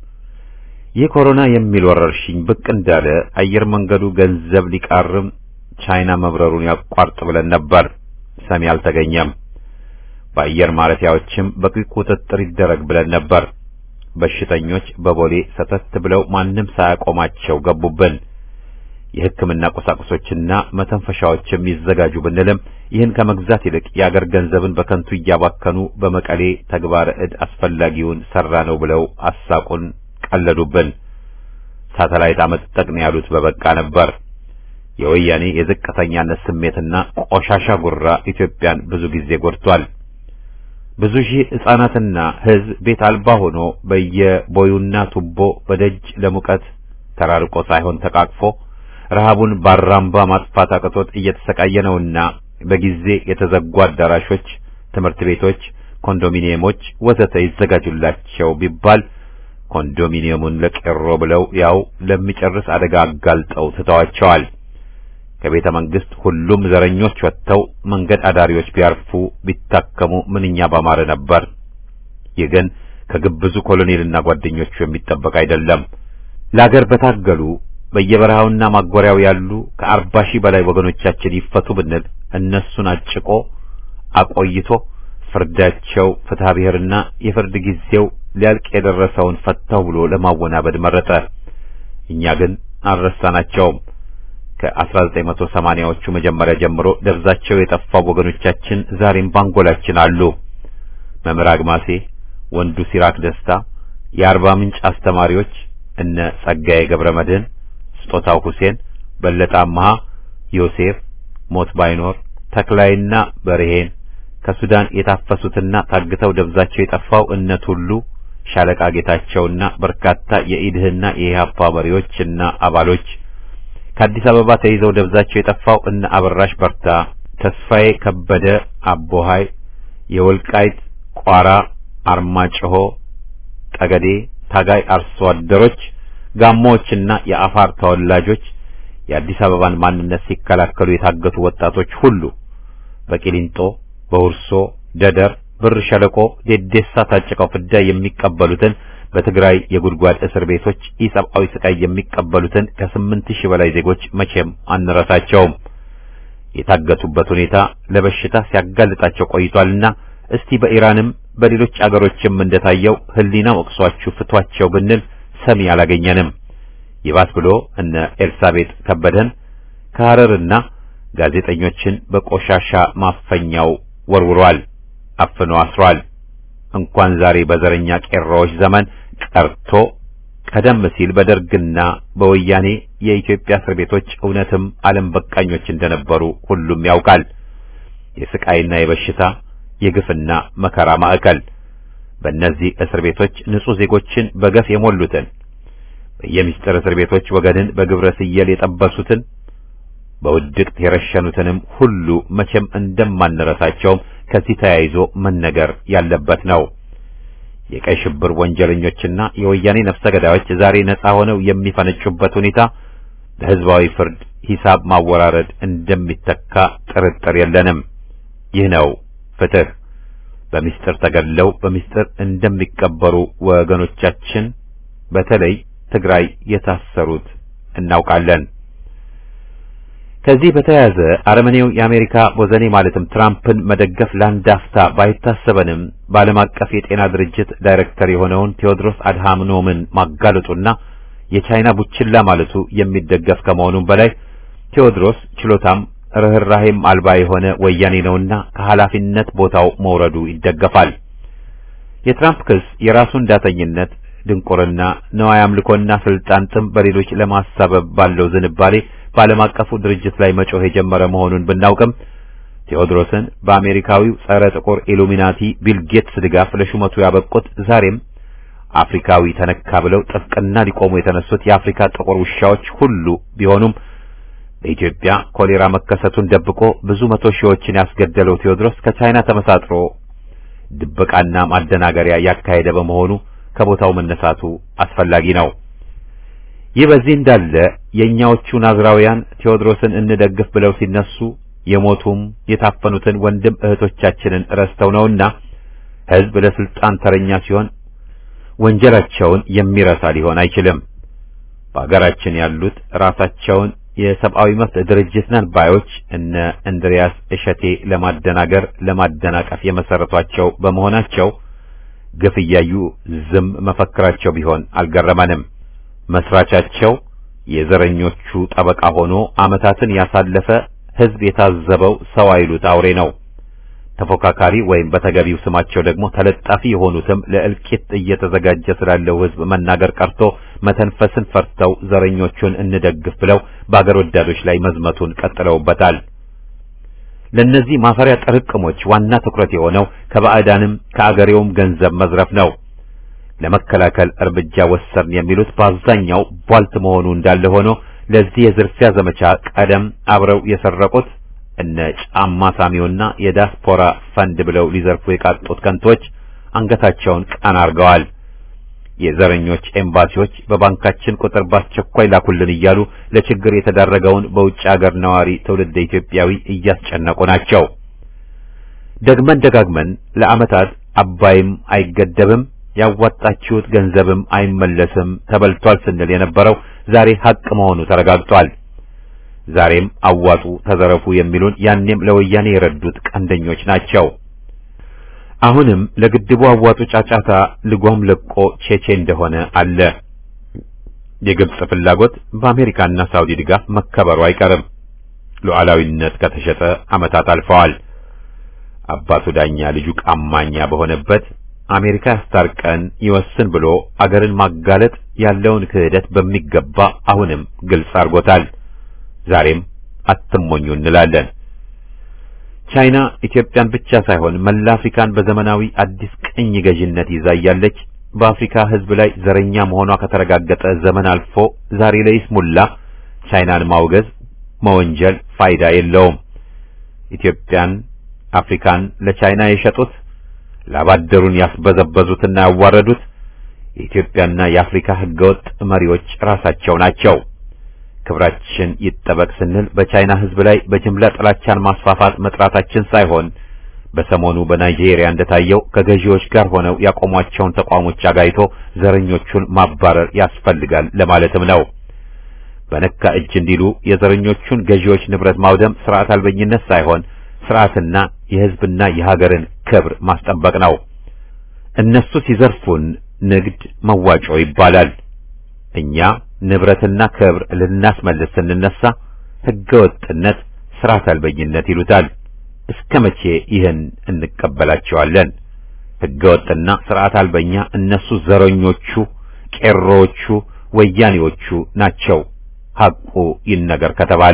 ይህ ኮሮና የሚል ወረርሽኝ ብቅ እንዳለ አየር መንገዱ ገንዘብ ሊቃርም ቻይና መብረሩን ያቋርጥ ብለን ነበር። ሰሚ አልተገኘም። በአየር ማረፊያዎችም በቂ ቁጥጥር ይደረግ ብለን ነበር። በሽተኞች በቦሌ ሰተት ብለው ማንም ሳያቆማቸው ገቡብን። የሕክምና ቁሳቁሶችና መተንፈሻዎችም ይዘጋጁ ብንልም ይህን ከመግዛት ይልቅ የአገር ገንዘብን በከንቱ እያባከኑ በመቀሌ ተግባረ ዕድ አስፈላጊውን ሰራ ነው ብለው አሳቁን፣ ቀለዱብን። ሳተላይት አመጠቅን ያሉት በበቃ ነበር። የወያኔ የዝቅተኛነት ስሜትና ቆሻሻ ጉራ ኢትዮጵያን ብዙ ጊዜ ጎድቷል። ብዙ ሺህ ሕፃናትና ሕዝብ ቤት አልባ ሆኖ በየቦዩና ቱቦ በደጅ ለሙቀት ተራርቆ ሳይሆን ተቃቅፎ ረሃቡን ባራምባ ማጥፋት አቅቶት እየተሰቃየ ነውና በጊዜ የተዘጉ አዳራሾች፣ ትምህርት ቤቶች፣ ኮንዶሚኒየሞች ወዘተ ይዘጋጁላቸው ቢባል ኮንዶሚኒየሙን ለቄሮ ብለው ያው ለሚጨርስ አደጋ አጋልጠው ትተዋቸዋል። ከቤተ መንግስት ሁሉም ዘረኞች ወጥተው መንገድ አዳሪዎች ቢያርፉ ቢታከሙ ምንኛ ባማረ ነበር። ይህ ግን ከግብዙ ኮሎኔልና ጓደኞቹ የሚጠበቅ አይደለም። ለአገር በታገሉ በየበረሃውና ማጎሪያው ያሉ ከ40 ሺህ በላይ ወገኖቻችን ይፈቱ ብንል እነሱን አጭቆ አቆይቶ ፍርዳቸው ፍትሐ ብሔርና የፍርድ ጊዜው ሊያልቅ የደረሰውን ፈታው ብሎ ለማወናበድ መረጠ። እኛ ግን አልረሳናቸውም። ከ1980ዎቹ መጀመሪያ ጀምሮ ደብዛቸው የጠፋው ወገኖቻችን ዛሬም ባንጎላችን አሉ። መምህር አግማሴ፣ ወንዱ ሲራክ ደስታ፣ የአርባ ምንጭ አስተማሪዎች እነ ጸጋዬ ገብረመድህን፣ ስጦታው ሁሴን፣ በለጠ አምሃ፣ ዮሴፍ፣ ሞት ባይኖር፣ ተክላይና በርሄን፣ ከሱዳን የታፈሱትና ታግተው ደብዛቸው የጠፋው እነ ቱሉ፣ ሻለቃ ጌታቸውና በርካታ የኢድህና የኢህአፓ መሪዎችና አባሎች፣ ከአዲስ አበባ ተይዘው ደብዛቸው የጠፋው እነ አበራሽ በርታ፣ ተስፋዬ ከበደ፣ አቦሃይ፣ የወልቃይት ቋራ፣ አርማጭሆ፣ ጠገዴ ታጋይ አርሶ አደሮች፣ ጋሞዎችና የአፋር ተወላጆች፣ የአዲስ አበባን ማንነት ሲከላከሉ የታገቱ ወጣቶች ሁሉ በቂሊንጦ፣ በሁርሶ፣ ደደር፣ ብር ሸለቆ፣ ዴዴሳ ታጭቀው ፍዳ የሚቀበሉትን በትግራይ የጉድጓድ እስር ቤቶች ኢሰብአዊ ስቃይ የሚቀበሉትን ከ8000 በላይ ዜጎች መቼም አንረሳቸውም። የታገቱበት ሁኔታ ለበሽታ ሲያጋልጣቸው ቆይቷልና እስቲ በኢራንም በሌሎች አገሮችም እንደታየው ህሊና ወቅሷችሁ ፍቷቸው ብንል ሰሚ አላገኘንም። ይባስ ብሎ እነ ኤልሳቤጥ ከበደን ከሐረርና ጋዜጠኞችን በቆሻሻ ማፈኛው ወርውሯል፣ አፍኖ አስሯል። እንኳን ዛሬ በዘረኛ ቄሮዎች ዘመን ቀርቶ ቀደም ሲል በደርግና በወያኔ የኢትዮጵያ እስር ቤቶች እውነትም ዓለም በቃኞች እንደነበሩ ሁሉም ያውቃል። የስቃይና የበሽታ የግፍና መከራ ማዕከል በእነዚህ እስር ቤቶች ንጹህ ዜጎችን በገፍ የሞሉትን በየምስጢር እስር ቤቶች ወገንን በግብረ ስየል የጠበሱትን በውድቅት የረሸኑትንም ሁሉ መቼም እንደማንረሳቸውም ከዚህ ተያይዞ መነገር ያለበት ነው። የቀይ ሽብር ወንጀለኞችና የወያኔ ነፍሰ ገዳዮች ዛሬ ነጻ ሆነው የሚፈነጩበት ሁኔታ በህዝባዊ ፍርድ ሂሳብ ማወራረድ እንደሚተካ ጥርጥር የለንም። ይህ ነው ፍትህ። በሚስጥር ተገድለው በሚስጥር እንደሚቀበሩ ወገኖቻችን በተለይ ትግራይ የታሰሩት እናውቃለን። ከዚህ በተያያዘ አረመኔው የአሜሪካ ቦዘኔ ማለትም ትራምፕን መደገፍ ላንዳፍታ ባይታሰበንም በዓለም አቀፍ የጤና ድርጅት ዳይሬክተር የሆነውን ቴዎድሮስ አድሃኖምን ማጋለጡና የቻይና ቡችላ ማለቱ የሚደገፍ ከመሆኑም በላይ ቴዎድሮስ ችሎታም ርህራሄም አልባ የሆነ ወያኔ ነውና ከኃላፊነት ቦታው መውረዱ ይደገፋል። የትራምፕ ክስ የራሱን ዳተኝነት፣ ድንቁርና፣ ነዋይ አምልኮና ስልጣን ጥም በሌሎች ለማሳበብ ባለው ዝንባሌ በዓለም አቀፉ ድርጅት ላይ መጮህ የጀመረ መሆኑን ብናውቅም ቴዎድሮስን በአሜሪካዊው ጸረ ጥቁር ኢሉሚናቲ ቢል ጌትስ ድጋፍ ለሹመቱ ያበቁት ዛሬም አፍሪካዊ ተነካ ብለው ጥብቅና ሊቆሙ የተነሱት የአፍሪካ ጥቁር ውሻዎች ሁሉ ቢሆኑም በኢትዮጵያ ኮሌራ መከሰቱን ደብቆ ብዙ መቶ ሺዎችን ያስገደለው ቴዎድሮስ ከቻይና ተመሳጥሮ ድብቃና ማደናገሪያ ያካሄደ በመሆኑ ከቦታው መነሳቱ አስፈላጊ ነው። ይህ በዚህ እንዳለ የኛዎቹ ናዝራውያን ቴዎድሮስን እንደግፍ ብለው ሲነሱ የሞቱም የታፈኑትን ወንድም እህቶቻችንን ረስተው ነውና ሕዝብ ለስልጣን ተረኛ ሲሆን ወንጀላቸውን የሚረሳ ሊሆን አይችልም። በአገራችን ያሉት ራሳቸውን የሰብአዊ መብት ድርጅት ነን ባዮች እነ እንድሪያስ እሸቴ ለማደናገር ለማደናቀፍ የመሰረቷቸው በመሆናቸው ግፍ እያዩ ዝም መፈክራቸው ቢሆን አልገረመንም። መስራቻቸው የዘረኞቹ ጠበቃ ሆኖ ዓመታትን ያሳለፈ ሕዝብ የታዘበው ሰው አይሉት አውሬ ነው። ተፎካካሪ ወይም በተገቢው ስማቸው ደግሞ ተለጣፊ የሆኑትም ለእልቂት እየተዘጋጀ ስላለው ሕዝብ መናገር ቀርቶ መተንፈስን ፈርተው ዘረኞቹን እንደግፍ ብለው በአገር ወዳዶች ላይ መዝመቱን ቀጥለውበታል። ለነዚህ ማፈሪያ ጥርቅሞች ዋና ትኩረት የሆነው ከባዕዳንም ከአገሬውም ገንዘብ መዝረፍ ነው። ለመከላከል እርምጃ ወሰድን የሚሉት በአብዛኛው ቧልት መሆኑ እንዳለ ሆኖ ለዚህ የዝርፊያ ዘመቻ ቀደም አብረው የሰረቁት እነ ጫማ ሳሚውና የዲያስፖራ ፈንድ ብለው ሊዘርፉ የቃጡት ከንቶች አንገታቸውን ቀና አርገዋል። የዘረኞች ኤምባሲዎች በባንካችን ቁጥር ባስቸኳይ ላኩልን እያሉ ለችግር የተዳረገውን በውጭ ሀገር ነዋሪ ትውልደ ኢትዮጵያዊ እያስጨነቁ ናቸው። ደግመን ደጋግመን ለዓመታት አባይም አይገደብም ያዋጣችሁት ገንዘብም አይመለስም ተበልቷል ስንል የነበረው ዛሬ ሀቅ መሆኑ ተረጋግጧል። ዛሬም አዋጡ ተዘረፉ የሚሉን ያኔም ለወያኔ የረዱት ቀንደኞች ናቸው። አሁንም ለግድቡ አዋጡ ጫጫታ ልጓም ለቆ ቼቼ እንደሆነ አለ። የግብጽ ፍላጎት በአሜሪካና ሳውዲ ድጋፍ መከበሩ አይቀርም። ሉዓላዊነት ከተሸጠ ዓመታት አልፈዋል። አባቱ ዳኛ ልጁ ቃማኛ በሆነበት አሜሪካ ያስታርቀን ይወስን ብሎ አገርን ማጋለጥ ያለውን ክህደት በሚገባ አሁንም ግልጽ አድርጎታል። ዛሬም አትሞኙ እንላለን። ቻይና ኢትዮጵያን ብቻ ሳይሆን መላ አፍሪካን በዘመናዊ አዲስ ቅኝ ገዥነት ይዛ ያለች በአፍሪካ ሕዝብ ላይ ዘረኛ መሆኗ ከተረጋገጠ ዘመን አልፎ ዛሬ ለይስሙላ ቻይናን ማውገዝ መወንጀል ፋይዳ የለውም። ኢትዮጵያን አፍሪካን ለቻይና የሸጡት ላባደሩን ያስበዘበዙትና ያዋረዱት የኢትዮጵያና የአፍሪካ ህገወጥ መሪዎች ራሳቸው ናቸው። ክብራችን ይጠበቅ ስንል በቻይና ሕዝብ ላይ በጅምላ ጥላቻን ማስፋፋት መጥራታችን ሳይሆን በሰሞኑ በናይጄሪያ እንደታየው ከገዢዎች ጋር ሆነው ያቆሟቸውን ተቋሞች አጋይቶ ዘረኞቹን ማባረር ያስፈልጋል ለማለትም ነው። በነካ እጅ እንዲሉ የዘረኞቹን ገዢዎች ንብረት ማውደም ስርዓት አልበኝነት ሳይሆን ስርዓትና የሕዝብና የሀገርን ክብር ማስጠበቅ ነው። እነሱ ሲዘርፉን ንግድ መዋጮ ይባላል። እኛ ንብረትና ክብር ልናስመልስ ስንነሳ ህገወጥነት ስርዓት አልበኝነት ይሉታል። እስከ መቼ ይህን እንቀበላቸዋለን? ህገወጥና ስርዓት አልበኛ እነሱ ዘረኞቹ፣ ቄሮዎቹ፣ ወያኔዎቹ ናቸው። ሐቁ ይነገር ከተባለ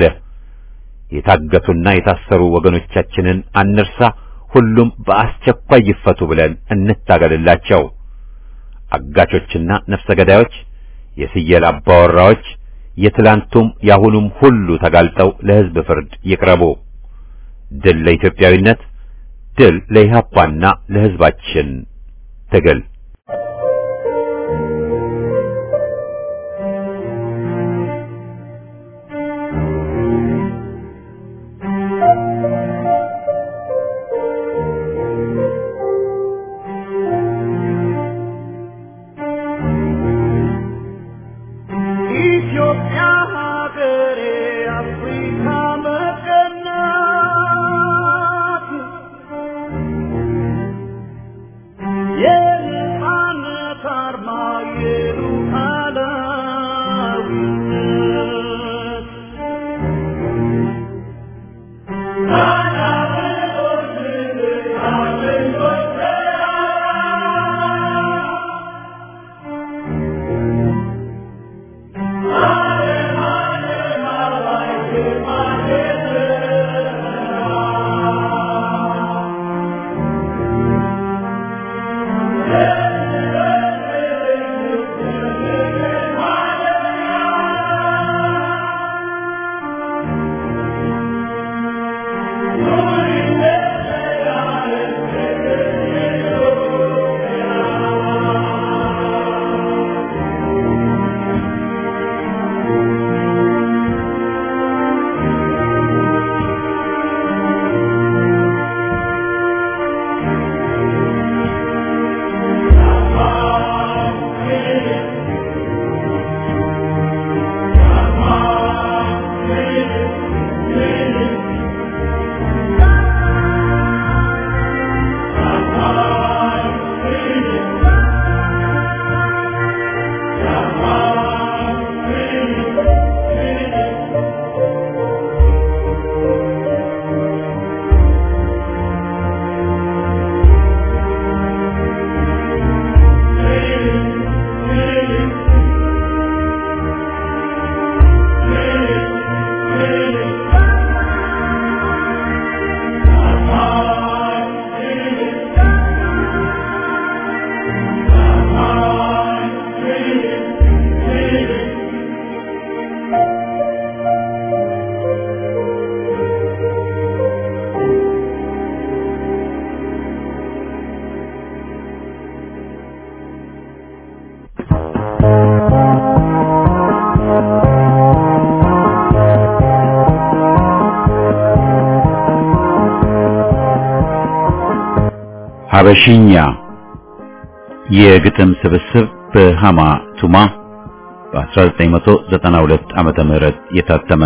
የታገቱና የታሰሩ ወገኖቻችንን አንርሳ። ሁሉም በአስቸኳይ ይፈቱ ብለን እንታገልላቸው። አጋቾችና ነፍሰ ገዳዮች፣ የስየል አባወራዎች፣ የትላንቱም ያሁኑም ሁሉ ተጋልጠው ለሕዝብ ፍርድ ይቅረቡ። ድል ለኢትዮጵያዊነት፣ ድል ለኢህአፓና ለሕዝባችን ትግል። ሀበሽኛ የግጥም ስብስብ በሃማ ቱማ በ1992 ዓመተ ምህረት የታተመ።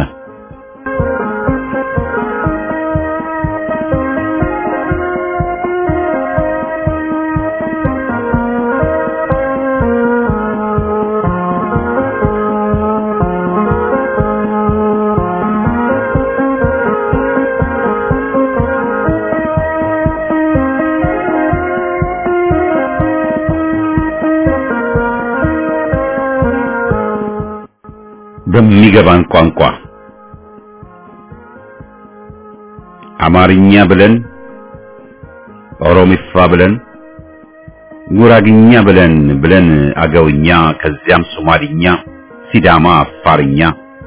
በሚገባን ቋንቋ አማርኛ ብለን፣ ኦሮሚፋ ብለን፣ ጉራግኛ ብለን አገውኛ፣ ከዚያም ሶማሊኛ፣ ሲዳማ፣ አፋርኛ፣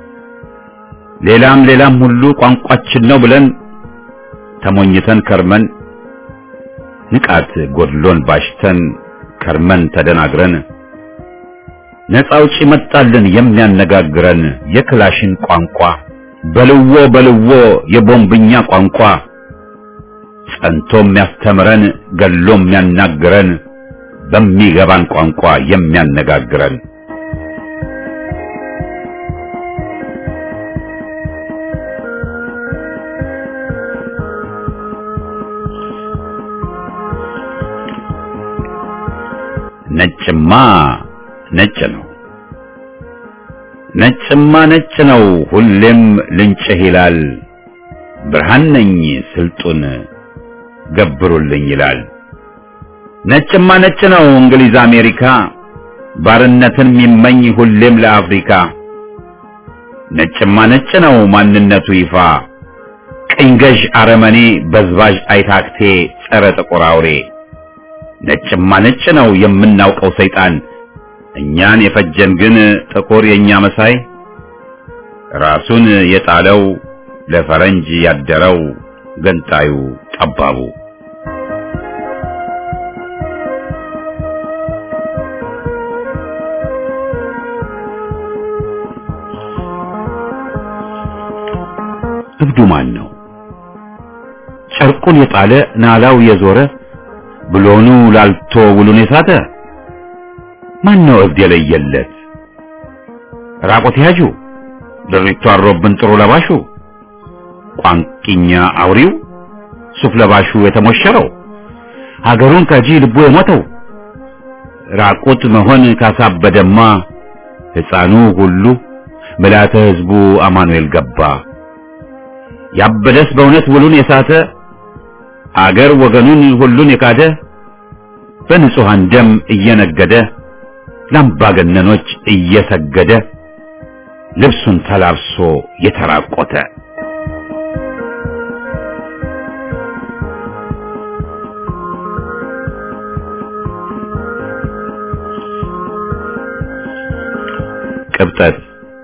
ሌላም ሁሉ ቋንቋችን ነው ብለን ተሞኝተን ከርመን ንቃት ጎድሎን ባሽተን ከርመን ተደናግረን ነፃ አውጪ መጣልን የሚያነጋግረን የክላሽን ቋንቋ በልዎ የቦምብኛ ቋንቋ ጸንቶ የሚያስተምረን ገሎ የሚያናግረን በሚገባን ቋንቋ የሚያነጋግረን ነጭማ ነጭ ነው፣ ነጭማ ነጭ ነው፣ ሁሌም ልንጭህ ይላል። ብርሃን ነኝ ስልጡን ገብሩልኝ ይላል። ነጭማ ነጭ ነው እንግሊዝ አሜሪካ፣ ባርነትን የሚመኝ ሁሌም ለአፍሪካ። ነጭማ ነጭ ነው ማንነቱ ይፋ፣ ቅኝ ገዥ አረመኔ በዝባዥ አይታክቴ ጸረ ጥቁር አውሬ። ነጭማ ነጭ ነው የምናውቀው ሰይጣን፣ እኛን የፈጀን ግን ጥቁር የኛ መሳይ። ራሱን የጣለው ለፈረንጅ ያደረው ገንጣዩ ጠባቡ እብዱ ማን ነው? ጨርቁን የጣለ ናላው የዞረ ብሎኑ ላልቶ ውሉን የሳተ ማን ነው እብድ የለየለት? ራቆት ያጁ ድሪቶ አሮብን ጥሩ ለባሹ ቋንቂኛ አውሪው ሱፍ ለባሹ የተሞሸረው ሀገሩን ከጂ ልቡ የሞተው ራቁት መሆን ካሳበደማ ሕፃኑ ሁሉ መላተ ሕዝቡ አማኑኤል ገባ። ያበደስ በእውነት ውሉን የሳተ አገር ወገኑን ሁሉን የካደ በንጹሃን ደም እየነገደ ለአምባገነኖች እየሰገደ ልብሱን ተላብሶ የተራቆተ ቅብጠት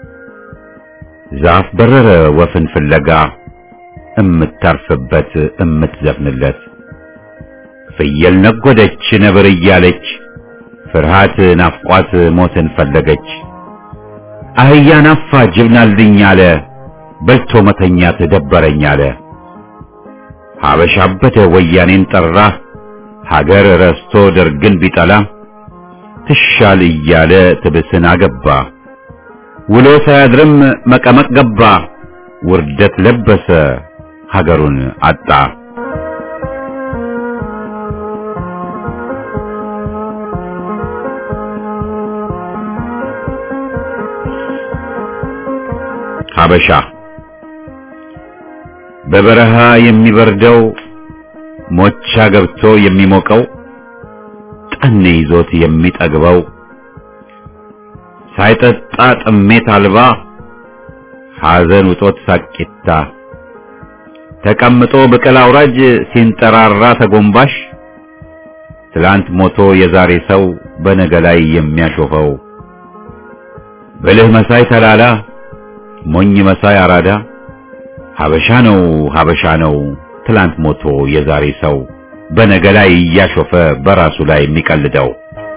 ዛፍ በረረ ወፍን ፍለጋ እምታርፍበት እምትዘፍንለት ፍየል ነጎደች ነብር እያለች ፍርሃት ናፍቋት ሞትን ፈለገች። አህያ ናፋ ጅብናልኝ አለ በልቶ መተኛት ደበረኝ አለ። ሀበሻ አበደ ወያኔን ጠራ ሀገር ረስቶ ደርግን ቢጠላ ትሻል እያለ ትብስን አገባ ውሎ ሳያድርም መቀመቅ ገባ ውርደት ለበሰ ሀገሩን አጣ። ሀበሻ በበረሃ የሚበርደው ሞቻ ገብቶ የሚሞቀው ጠኔ ይዞት የሚጠግበው ሳይጠጣ ጥሜት አልባ ሐዘን ውጦት ሳቂታ ተቀምጦ በቀል አውራጅ ሲንጠራራ ተጎንባሽ ትላንት ሞቶ የዛሬ ሰው በነገ ላይ የሚያሾፈው ብልህ መሳይ ተላላ ሞኝ መሳይ አራዳ ሀበሻ ነው ትላንት ሞቶ የዛሬ ሰው በነገ ላይ እያሾፈ በራሱ ላይ የሚቀልደው።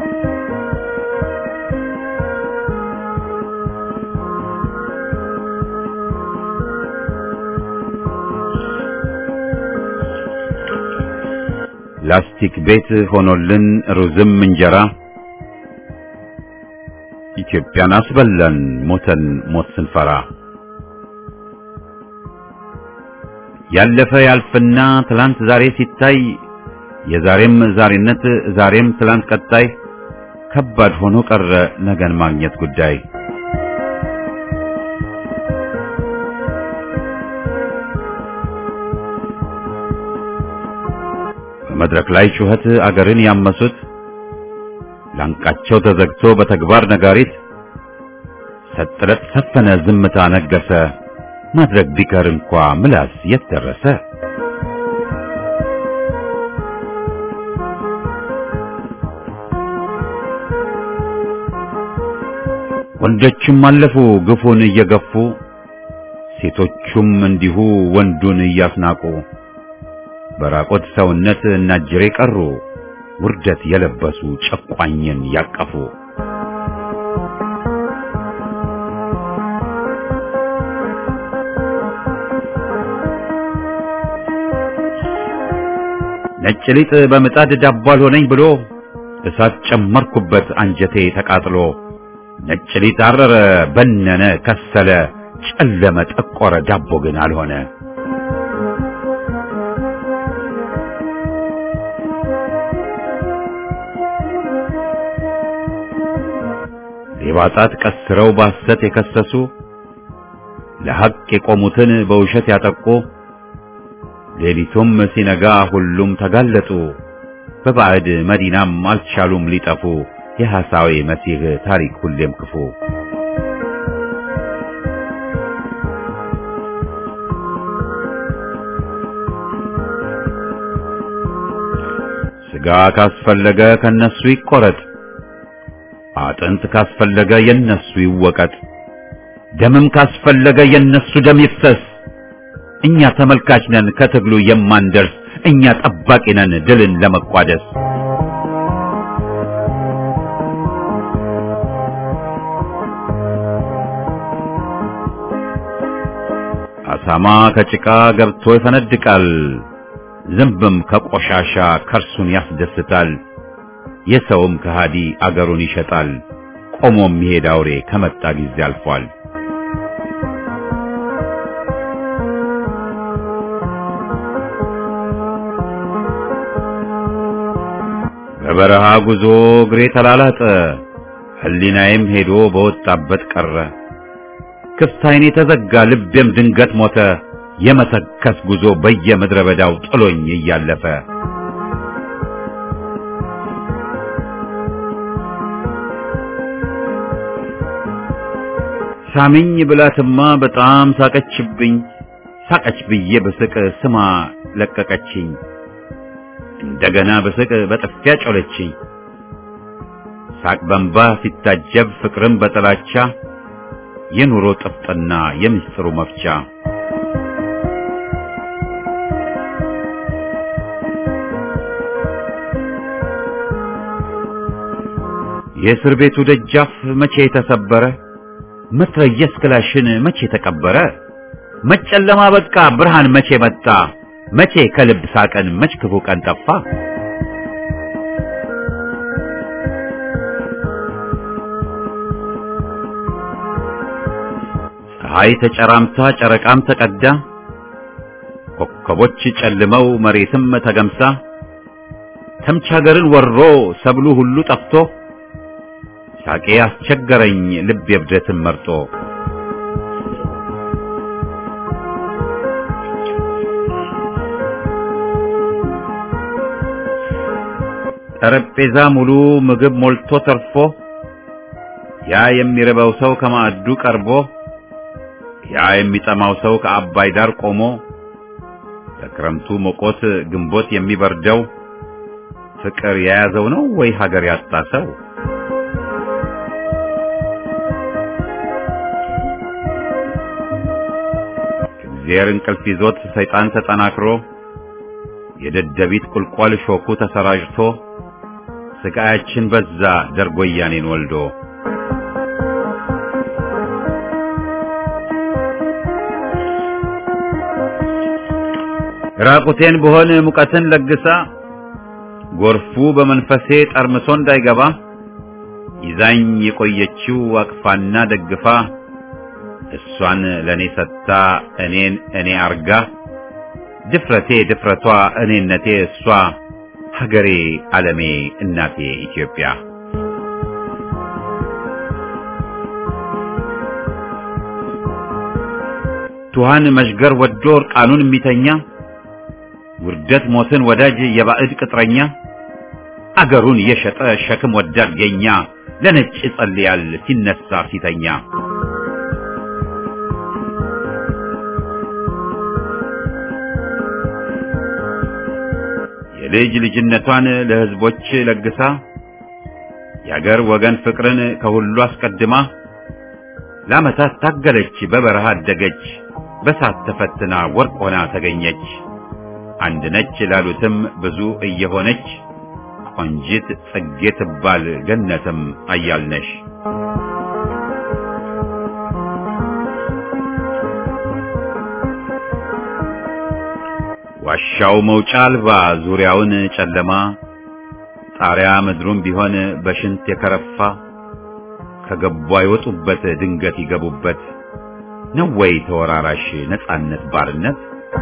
ላስቲክ ቤት ሆኖልን ሩዝም እንጀራ ኢትዮጵያን አስበላን ሞተን ሞት ስንፈራ። ያለፈ ያልፍና ትላንት ዛሬ ሲታይ የዛሬም ዛሬነት ዛሬም ትላንት ቀጣይ ከባድ ሆኖ ቀረ ነገን ማግኘት ጉዳይ። በመድረክ ላይ ጩኸት አገርን ያመሱት ላንቃቸው ተዘግቶ በተግባር ነጋሪት ሰጥረት ሰፈነ ዝምታ ነገሰ ማድረግ ቢቀር እንኳ ምላስ የት ደረሰ። ወንዶችም አለፉ ግፉን እየገፉ ሴቶቹም እንዲሁ ወንዱን እያስናቁ በራቆት ሰውነት እናጅሬ ቀሩ ውርደት የለበሱ ጨቋኝን ያቀፉ። ነጭ ሊጥ በምጣድ ዳቦ አልሆነኝ ብሎ እሳት ጨመርኩበት አንጀቴ ተቃጥሎ ነጭ ሊጥ አረረ በነነ ከሰለ ጨለመ ጠቆረ ዳቦ ግን አልሆነ። ሌባጣት ቀስረው ባሰት የከሰሱ ለሐቅ የቆሙትን በውሸት ያጠቁ ሌሊቱም ሲነጋ ሁሉም ተጋለጡ በባዕድ መዲናም አልቻሉም ሊጠፉ የሐሳዌ መሲህ ታሪክ ሁሌም ክፉ። ስጋ ካስፈለገ ከነሱ ይቆረጥ አጥንት ካስፈለገ የነሱ ይወቀጥ ደምም ካስፈለገ የነሱ ደም ይፍሰስ። እኛ ተመልካች ነን ከትግሉ የማንደርስ፣ እኛ ጠባቂ ነን ድልን ለመቋደስ። አሳማ ከጭቃ ገብቶ ይፈነድቃል፣ ዝንብም ከቆሻሻ ከርሱን ያስደስታል። የሰውም ከሃዲ አገሩን ይሸጣል፣ ቆሞ የሚሄድ አውሬ ከመጣ ጊዜ አልፏል። በበረሃ ጉዞ እግሬ ተላላጠ፣ ህሊናዬም ሄዶ በወጣበት ቀረ። ክፍት ዓይኔ ተዘጋ፣ ልቤም ድንገት ሞተ፣ የመተከስ ጉዞ በየምድረ በዳው ጥሎኝ እያለፈ። ሳሚኝ ብላትማ በጣም ሳቀችብኝ፣ ሳቀች ብዬ በስቅ ስማ ለቀቀችኝ። እንደገና በስቅ በጥፊያ ጮለችኝ። ሳቅ በንባ ሲታጀብ ፍቅርም በጥላቻ፣ የኑሮ ጥፍጥና የምስጥሩ መፍቻ። የእስር ቤቱ ደጃፍ መቼ ተሰበረ፣ መትረየስ ክላሽን መቼ ተቀበረ። መጨለማ በቃ ብርሃን መቼ መጣ፣ መቼ ከልብ ሳቀን መች ክፉ ቀን ጠፋ። ፀሐይ ተጨራምታ ጨረቃም ተቀዳ፣ ኮከቦች ጨልመው መሬትም ተገምሳ፣ ተምች ሀገርን ወሮ ሰብሉ ሁሉ ጠፍቶ፣ ሳቄ አስቸገረኝ ልብ የብደትን መርጦ። ጠረጴዛ ሙሉ ምግብ ሞልቶ ተርፎ፣ ያ የሚርበው ሰው ከማዕዱ ቀርቦ፣ ያ የሚጠማው ሰው ከአባይ ዳር ቆሞ፣ ለክረምቱ ሞቆት ግንቦት የሚበርደው ፍቅር የያዘው ነው ወይ ሀገር ያጣ ሰው? እግዚአብሔር እንቅልፍ ይዞት ሰይጣን ተጠናክሮ፣ የደደቢት ቁልቋል ሾኩ ተሰራጭቶ፣ ስቃያችን በዛ ደርጎ ያኔን ወልዶ። ራቁቴን በሆነ ሙቀትን ለግሳ፣ ጎርፉ በመንፈሴ ጠርምሶ እንዳይገባ፣ ይዛኝ የቆየችው አቅፋና ደግፋ፣ እሷን ለኔ ሰጥታ እኔን እኔ አርጋ፣ ድፍረቴ ድፍረቷ እኔነቴ እሷ፣ ሀገሬ ዓለሜ እናቴ ኢትዮጵያ። ቱሃን መሽገር ወዶ እርቃኑን የሚተኛ፣ ውርደት ሞትን ወዳጅ የባዕድ ቅጥረኛ፣ አገሩን የሸጠ ሸክም ወዳድ ገኛ፣ ለነጭ ይጸልያል ሲነሳ ሲተኛ። የልጅ ልጅነቷን ለሕዝቦች ለግሳ፣ የአገር ወገን ፍቅርን ከሁሉ አስቀድማ፣ ለዓመታት ታገለች በበረሃ አደገች፣ በሳት ተፈትና ወርቅ ሆና ተገኘች። አንድ ነች ላሉትም ብዙ እየሆነች፣ ቆንጂት ጽጌ ትባል ገነትም አያልነሽ። ዋሻው መውጫ አልባ ዙሪያውን ጨለማ፣ ጣሪያ ምድሩም ቢሆን በሽንት የከረፋ፣ ከገቡ አይወጡበት ድንገት ይገቡበት፣ ነው ወይ ተወራራሽ ነጻነት ባርነት?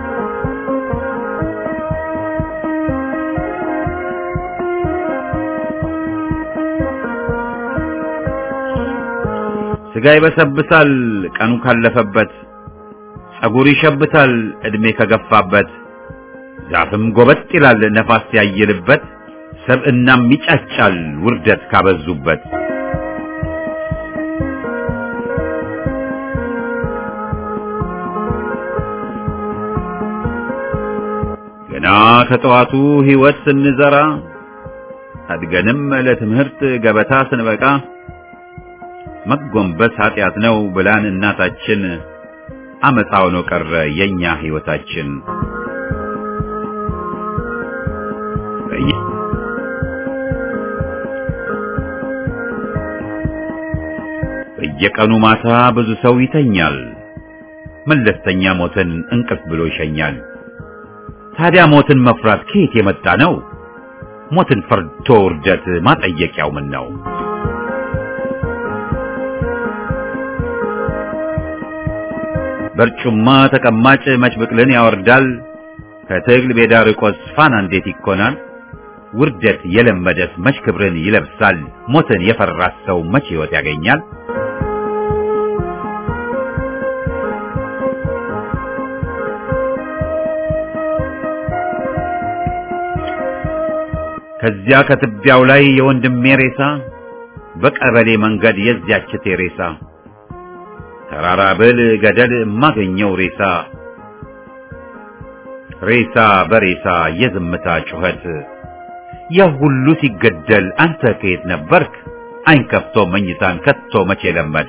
ስጋ ይበሰብሳል ቀኑ ካለፈበት፣ ጸጉር ይሸብታል እድሜ ከገፋበት፣ ዛፍም ጎበጥ ይላል ነፋስ ያየልበት፣ ሰብእናም ይጫጫል ውርደት ካበዙበት። ገና ከጠዋቱ ሕይወት ስንዘራ፣ አድገንም ለትምህርት ገበታ ስንበቃ፣ መጎንበስ ኃጢአት ነው ብላን እናታችን አመጣው ነው ቀረ የኛ ህይወታችን በየቀኑ ማታ ብዙ ሰው ይተኛል መለስተኛ ሞትን እንቅልፍ ብሎ ይሸኛል ታዲያ ሞትን መፍራት ከየት የመጣ ነው ሞትን ፈርቶ ውርደት ማጠየቂያው ምን ነው በርጩማ ተቀማጭ መች ብቅልን ያወርዳል ከትግል ቤዳ ርቆስ ፋና እንዴት ይኮናል ውርደት የለመደስ መች ክብርን ይለብሳል ሞትን የፈራ ሰው መች ህይወት ያገኛል ከዚያ ከትቢያው ላይ የወንድሜ ሬሳ በቀበሌ መንገድ የዚያች ቴሬሳ ተራራ ብል ገደል ማገኘው ሬሳ በሬሳ የዝምታ ጩኸት የሁሉ ሲገደል አንተ ከየት ነበርክ አይን ከፍቶ መኝታን ከቶ መቼ ለመድ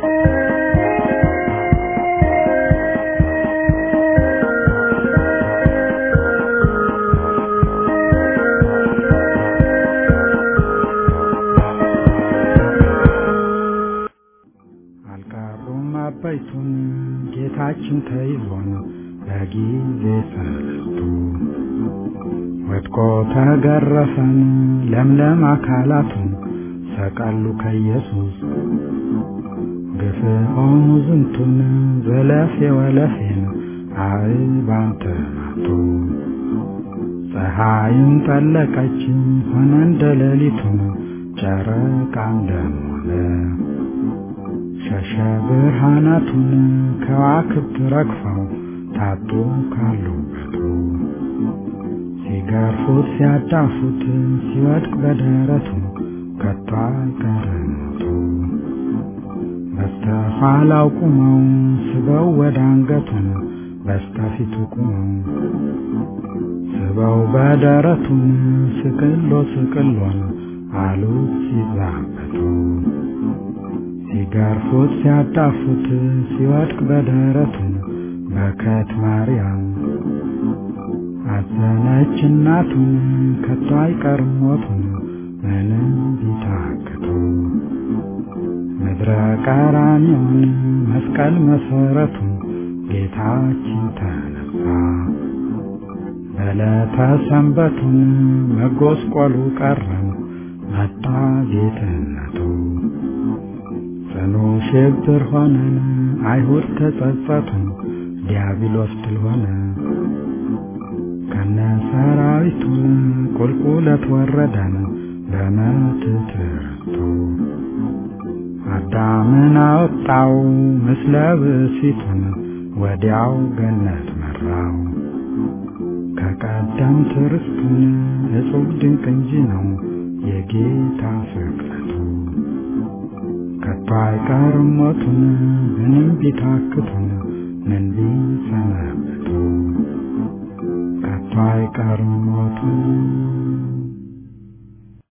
አባይቱን ጌታችን ተይዞን በጊዜ ሰለቱ ወድቆ ተገረፈን ለምለም አካላቱን ሰቀሉ ከኢየሱስ ግፍዖሙ ዝንቱን ዘለፌ ወለፌን አእባን ተማቱ ፀሐይም ጠለቀች ሆነ እንደ ሌሊቱን ጨረቃም ደም ሆነ ሸሸ ብርሃናቱን ከዋክብት ረግፈው ታጡ ካሉበቱ ሲገርፉት ሲያዳፉት ሲወድቅ በደረቱ ከቶ አይቀርም ሞቱ በስተኋላው ቁመው ስበው ወደ አንገቱን በስተፊቱ ቁመው ስበው በደረቱን ስቅሎ ስቅሎን አሉት ሲዛበቱ ሲገርፉት ሲያዳፉት ሲወድቅ በደረቱን በከት ማርያም አዘነች እናቱን ከቶ አይቀርም ሞቱን ምንም ቢታክቱ ምድረ ቀራንዮን መስቀል መሰረቱን ጌታችን ተነሳ በዕለተ ሰንበቱን መጎስቆሉ ቀረም መጣ ጌትነቱ ጽኑ ሽብር ሆነን አይሁድ ተጸጸቱን ዲያብሎስ ድል ሆነ ከነ ሰራዊቱን ቁልቁለት ወረደን በመትት ርቱ አዳምን አወጣው ምስለ ብእሲቱን ወዲያው ገነት መራው ከቀደምት ርስቱን እጹብ ድንቅ እንጂ ነው የጌታ ፍቅረቱ ከቶ አይቀርም ሞቱን ምንም ቢታክቱን ምን ቢሰነብቱ ከቶ አይቀርም ሞቱን